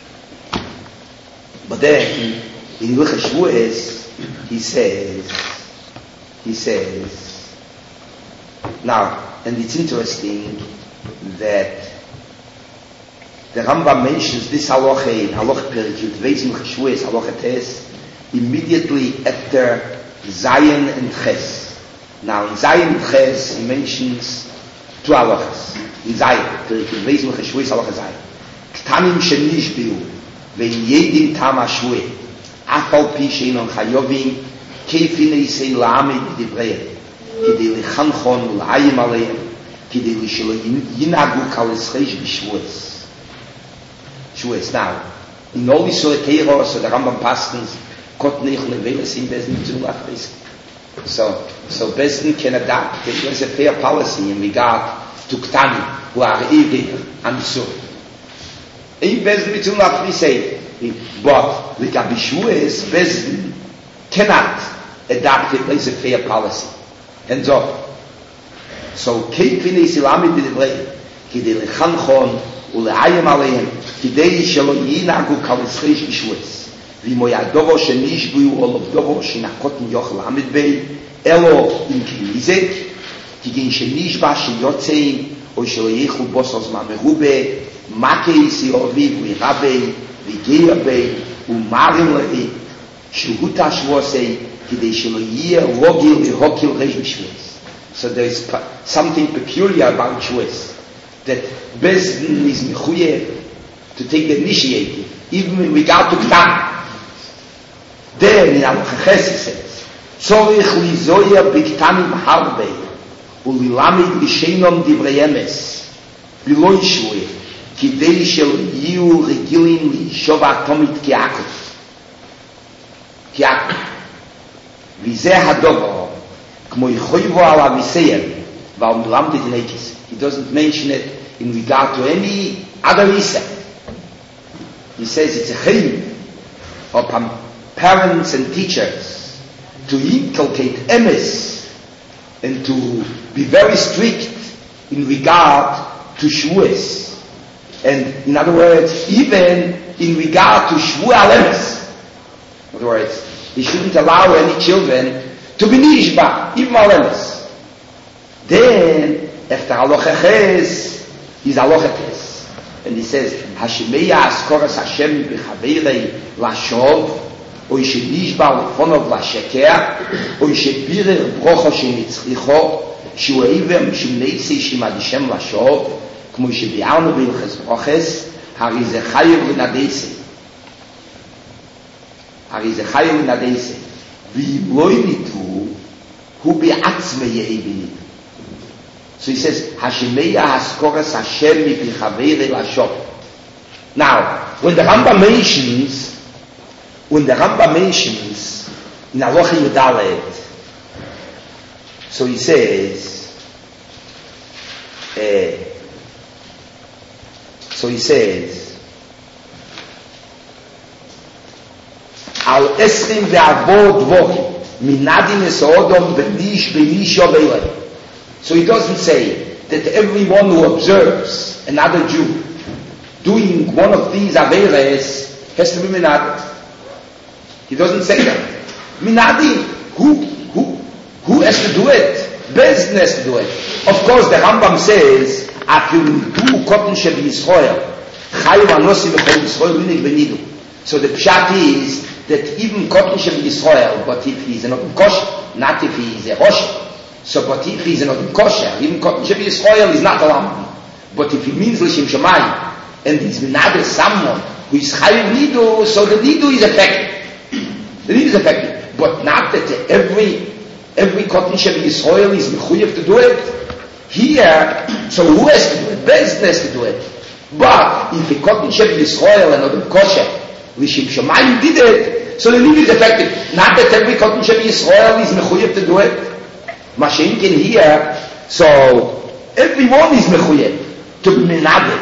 But then in Hilchot Shavuos he says he says now, and it's interesting that the Rambam mentions this halacha in Halacha Perek Yud Beis in Shavuos, Halacha Tes, immediately after Zayin and Ches. Now, in Zayin and Ches, he mentions two halachas. In Zayin, Perek Yud Beis in Shavuos, Halacha Zayin. Ktanim shenishbiu, ve'in yedim tam hashvuah, afal pi sheinon chayovim, keifin eisei la'amid b'divrei. כדי לחנכון ולעיים עליהם, כדי שלא ינהגו כלשחש בשבועס. Shavuos. Now, in all these sort of Torah, so the Rambam Pastins, kot nech leveles in Bezdin zu lachris. So, so Bezdin can adapt. There is a fair policy in regard to Ktani, who are evil and so. In Bezdin zu lachris say, but with a Shavuos, Bezdin cannot adapt it as a fair policy. And so, so keifin isilamid b'divrei, kidei lechanchon ule'ayim aleihem, kidei shelo yinagu kalischeish b'shvuos, v'imo yadovo shenishbuyu olav dovo shenakotin yoch lamid bei, elo im kinizek, kigin shenishba sheyotzein, o shelo yechu bosos ma'merube, makei siroviv v'irabei, v'geir bei, u'marim le'i, shuhuta shvuosei, so there is something peculiar about Shavuos, that Bezdin is mechuyev to take the initiative, even in regard to Ktan. Then in Halacha Ches he says, Tzorich lizoyer biktanim harbei, ulilamid l'sheinom divrei emes, v'lo yishlueh, kidei shel yiu regilim li'ishov atomit ki'akov. Ki'akov. V'zeh hadover, k'mo yichoyvo ala v'seyer, v'al melamdet in Eikis. He doesn't mention it in regard to any other Isa. He says it's a chiyuv upon parents and teachers to inculcate emes and to be very strict in regard to shvuos. And in other words, even in regard to shvu al emes. In other words, he shouldn't allow any children to be nishba, even al emes. Then, after Halacha Ches, is Halacha Tes. And he says, Hashemeya askoras Hashem b'chaveirei lashov, oy shenishba lefonov lasheker, oy shebirer brocho shenitzricho, shu eiver mishum neisei shimadishem lashov, kmo shebiarnu b'ilches broches, hari ze chayev l'nadeisei. Hari ze chayev l'nadeisei. V'im lo yinitu, hu be'atzmei yehi b'nitu. So he says, Hashemeya haskoras Hashem mipi chaveirei lashov. Now, when the Rambam mentions, when the Rambam mentions in Halacha Yudaled, so he says, uh, so he says, Al esrim ve'avod dvorim minadim esodom v'nish b'nish oveilem. So he doesn't say that everyone who observes another Jew doing one of these averes has to be minadi. He doesn't say that. Minadi, who, who, who has to do it? Bezdin has to do it. Of course, the Rambam says, "Afil du kotten shel Yisrael, chayu anosi v'chol Yisrael minig benidu." So the pshat is that even kotten shel Yisrael, but if he's an open kosher, not if he is a rosh. So, but if he's an open kosher, even kotten shel Yisrael is not allowed. But if he means l'shem shamayim, and he's minadeh someone who is chayu nidu, so the nidu is effective. The nidu is effective. But not that every every kotten shel Yisrael is mechuyev to do it. Here, so who has to do it? Bezdin has to do it. But if the kotten shel Yisrael and open kosher, l'shem shamayim did it, so the nidu is effective. Not that every kotten shel Yisrael is mechuyev to do it. Mashenkin here, so everyone is mechuyev to be minadeh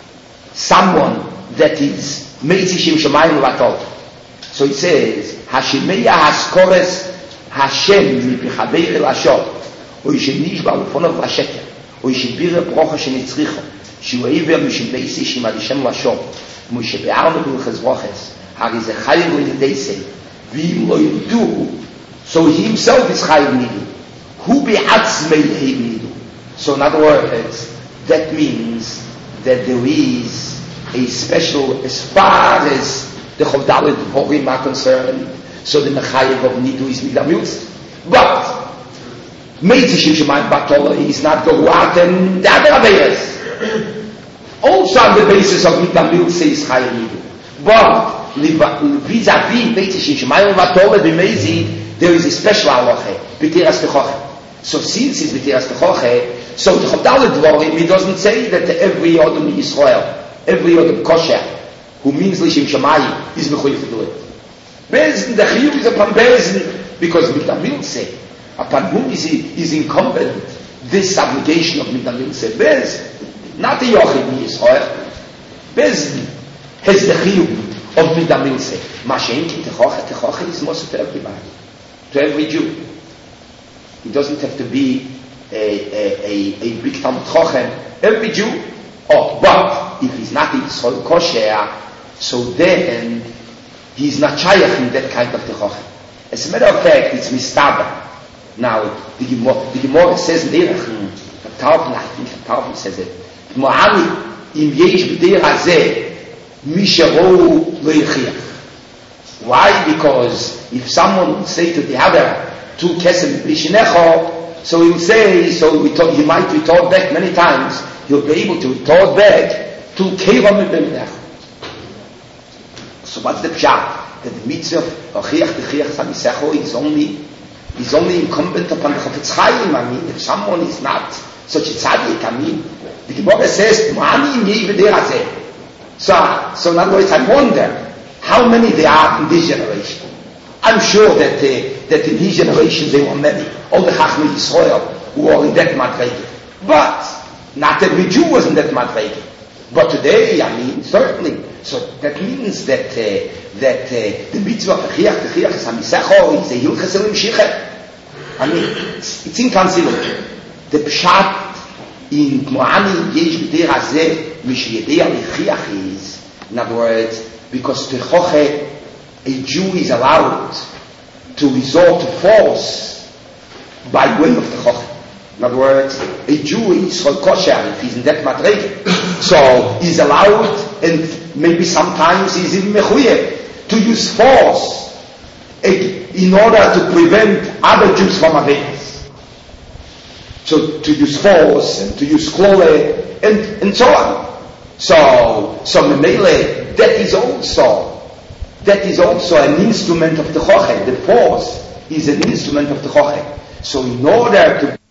someone that is meitzi shem shamayim vatol. So he says, Hashemeya haskores Hashem mipi chaveirei lashov, oy shenishba lefonov lasheker, oy shebirer brocha shenitzricho, shu eiver mishum neisei shimadishem lashov, mo shebe'arnu b'ilches broches, hari ze chayev l'nideisei, v'im lo yidu, so he himself is chayev nidu. Hu be'atzmei yehi nidu. So in other words, that means that there is a special, as far as the Chavdalit Dvorim are concerned, so the Mechayev of Nidu is Midamilz. But, Meitzi Shem Shemayim Batola is not Goruat and the other Averes. Also on the basis of Midamilz is Chayev Nidu. But, vis-a-vis Meitzi Shem Shemayim Batola b'Meizi, there is a special halacha, B'tiras Techoche. So since it's B'tiras Techoche, so the Chavdalit Dvorim, he doesn't say that every Odom in Israel, every Odom kosher, who means L'shem Shamayim, is mechuyev to do it. Bezdin, the chiyuv is upon Bezdin, because Midamilze, upon whom is, he, is incumbent this obligation of Midamilze. Bezdin, not the Yochid in Yisrael. Bezdin has the chiyuv of Midamilze. Mashenki Techoche, Techoche is most to everybody, to every Jew. It doesn't have to be a, a, a, a big Talmud Chochem. Every Jew, oh, but if he's not in Yisrael kosher, so then he's not shayach in that kind of techochem. As a matter of fact, it's mistaba. Now, the Gemara, the Gemara says in Erech, the Targum, I think the Targum says it, Mo'ani im yesh b'deir hazeh misharou lo yichiach. Why? Because if someone would say to the other, tu kesem b'shinecho, so he would say, so we talk, he might retort back many times, he'll be able to retort back to keirom b'shinecho. So what's the pshat? that the mitzvah of Chiach Techiach Samisecho is only, is only incumbent upon the Chafetz Chaim. I mean, if someone is not such a tzaddik, I mean, the Gemara says, Ma'ani mi v'der hazeh. So, so in other words, I wonder how many there are in this generation. I'm sure that uh, that in his generation there were many. All the Chachmei Yisrael who are in that madrege. But not every Jew was in that madrege. But today, I mean, certainly. So that means that uh, that uh, the mitzvah of Chiach Techiach Samisecho is a Hilchas Elim Shichet. I mean, it's, it's inconceivable. The pshat in Mo'ani Yesh B'der Hazeh Mish Yedei Alichiach is, in other words, because Techoche, a Jew is allowed to resort to force by way of Techoche. In other words, a Jew is for kosher if he's in that madrege. So he's allowed, and maybe sometimes he's even mechuyev, to use force in order to prevent other Jews from averis. So to use force and to use klole and, and so on. So, so memele, that is also, that is also an instrument of the choche. The force is an instrument of the choche. So in order to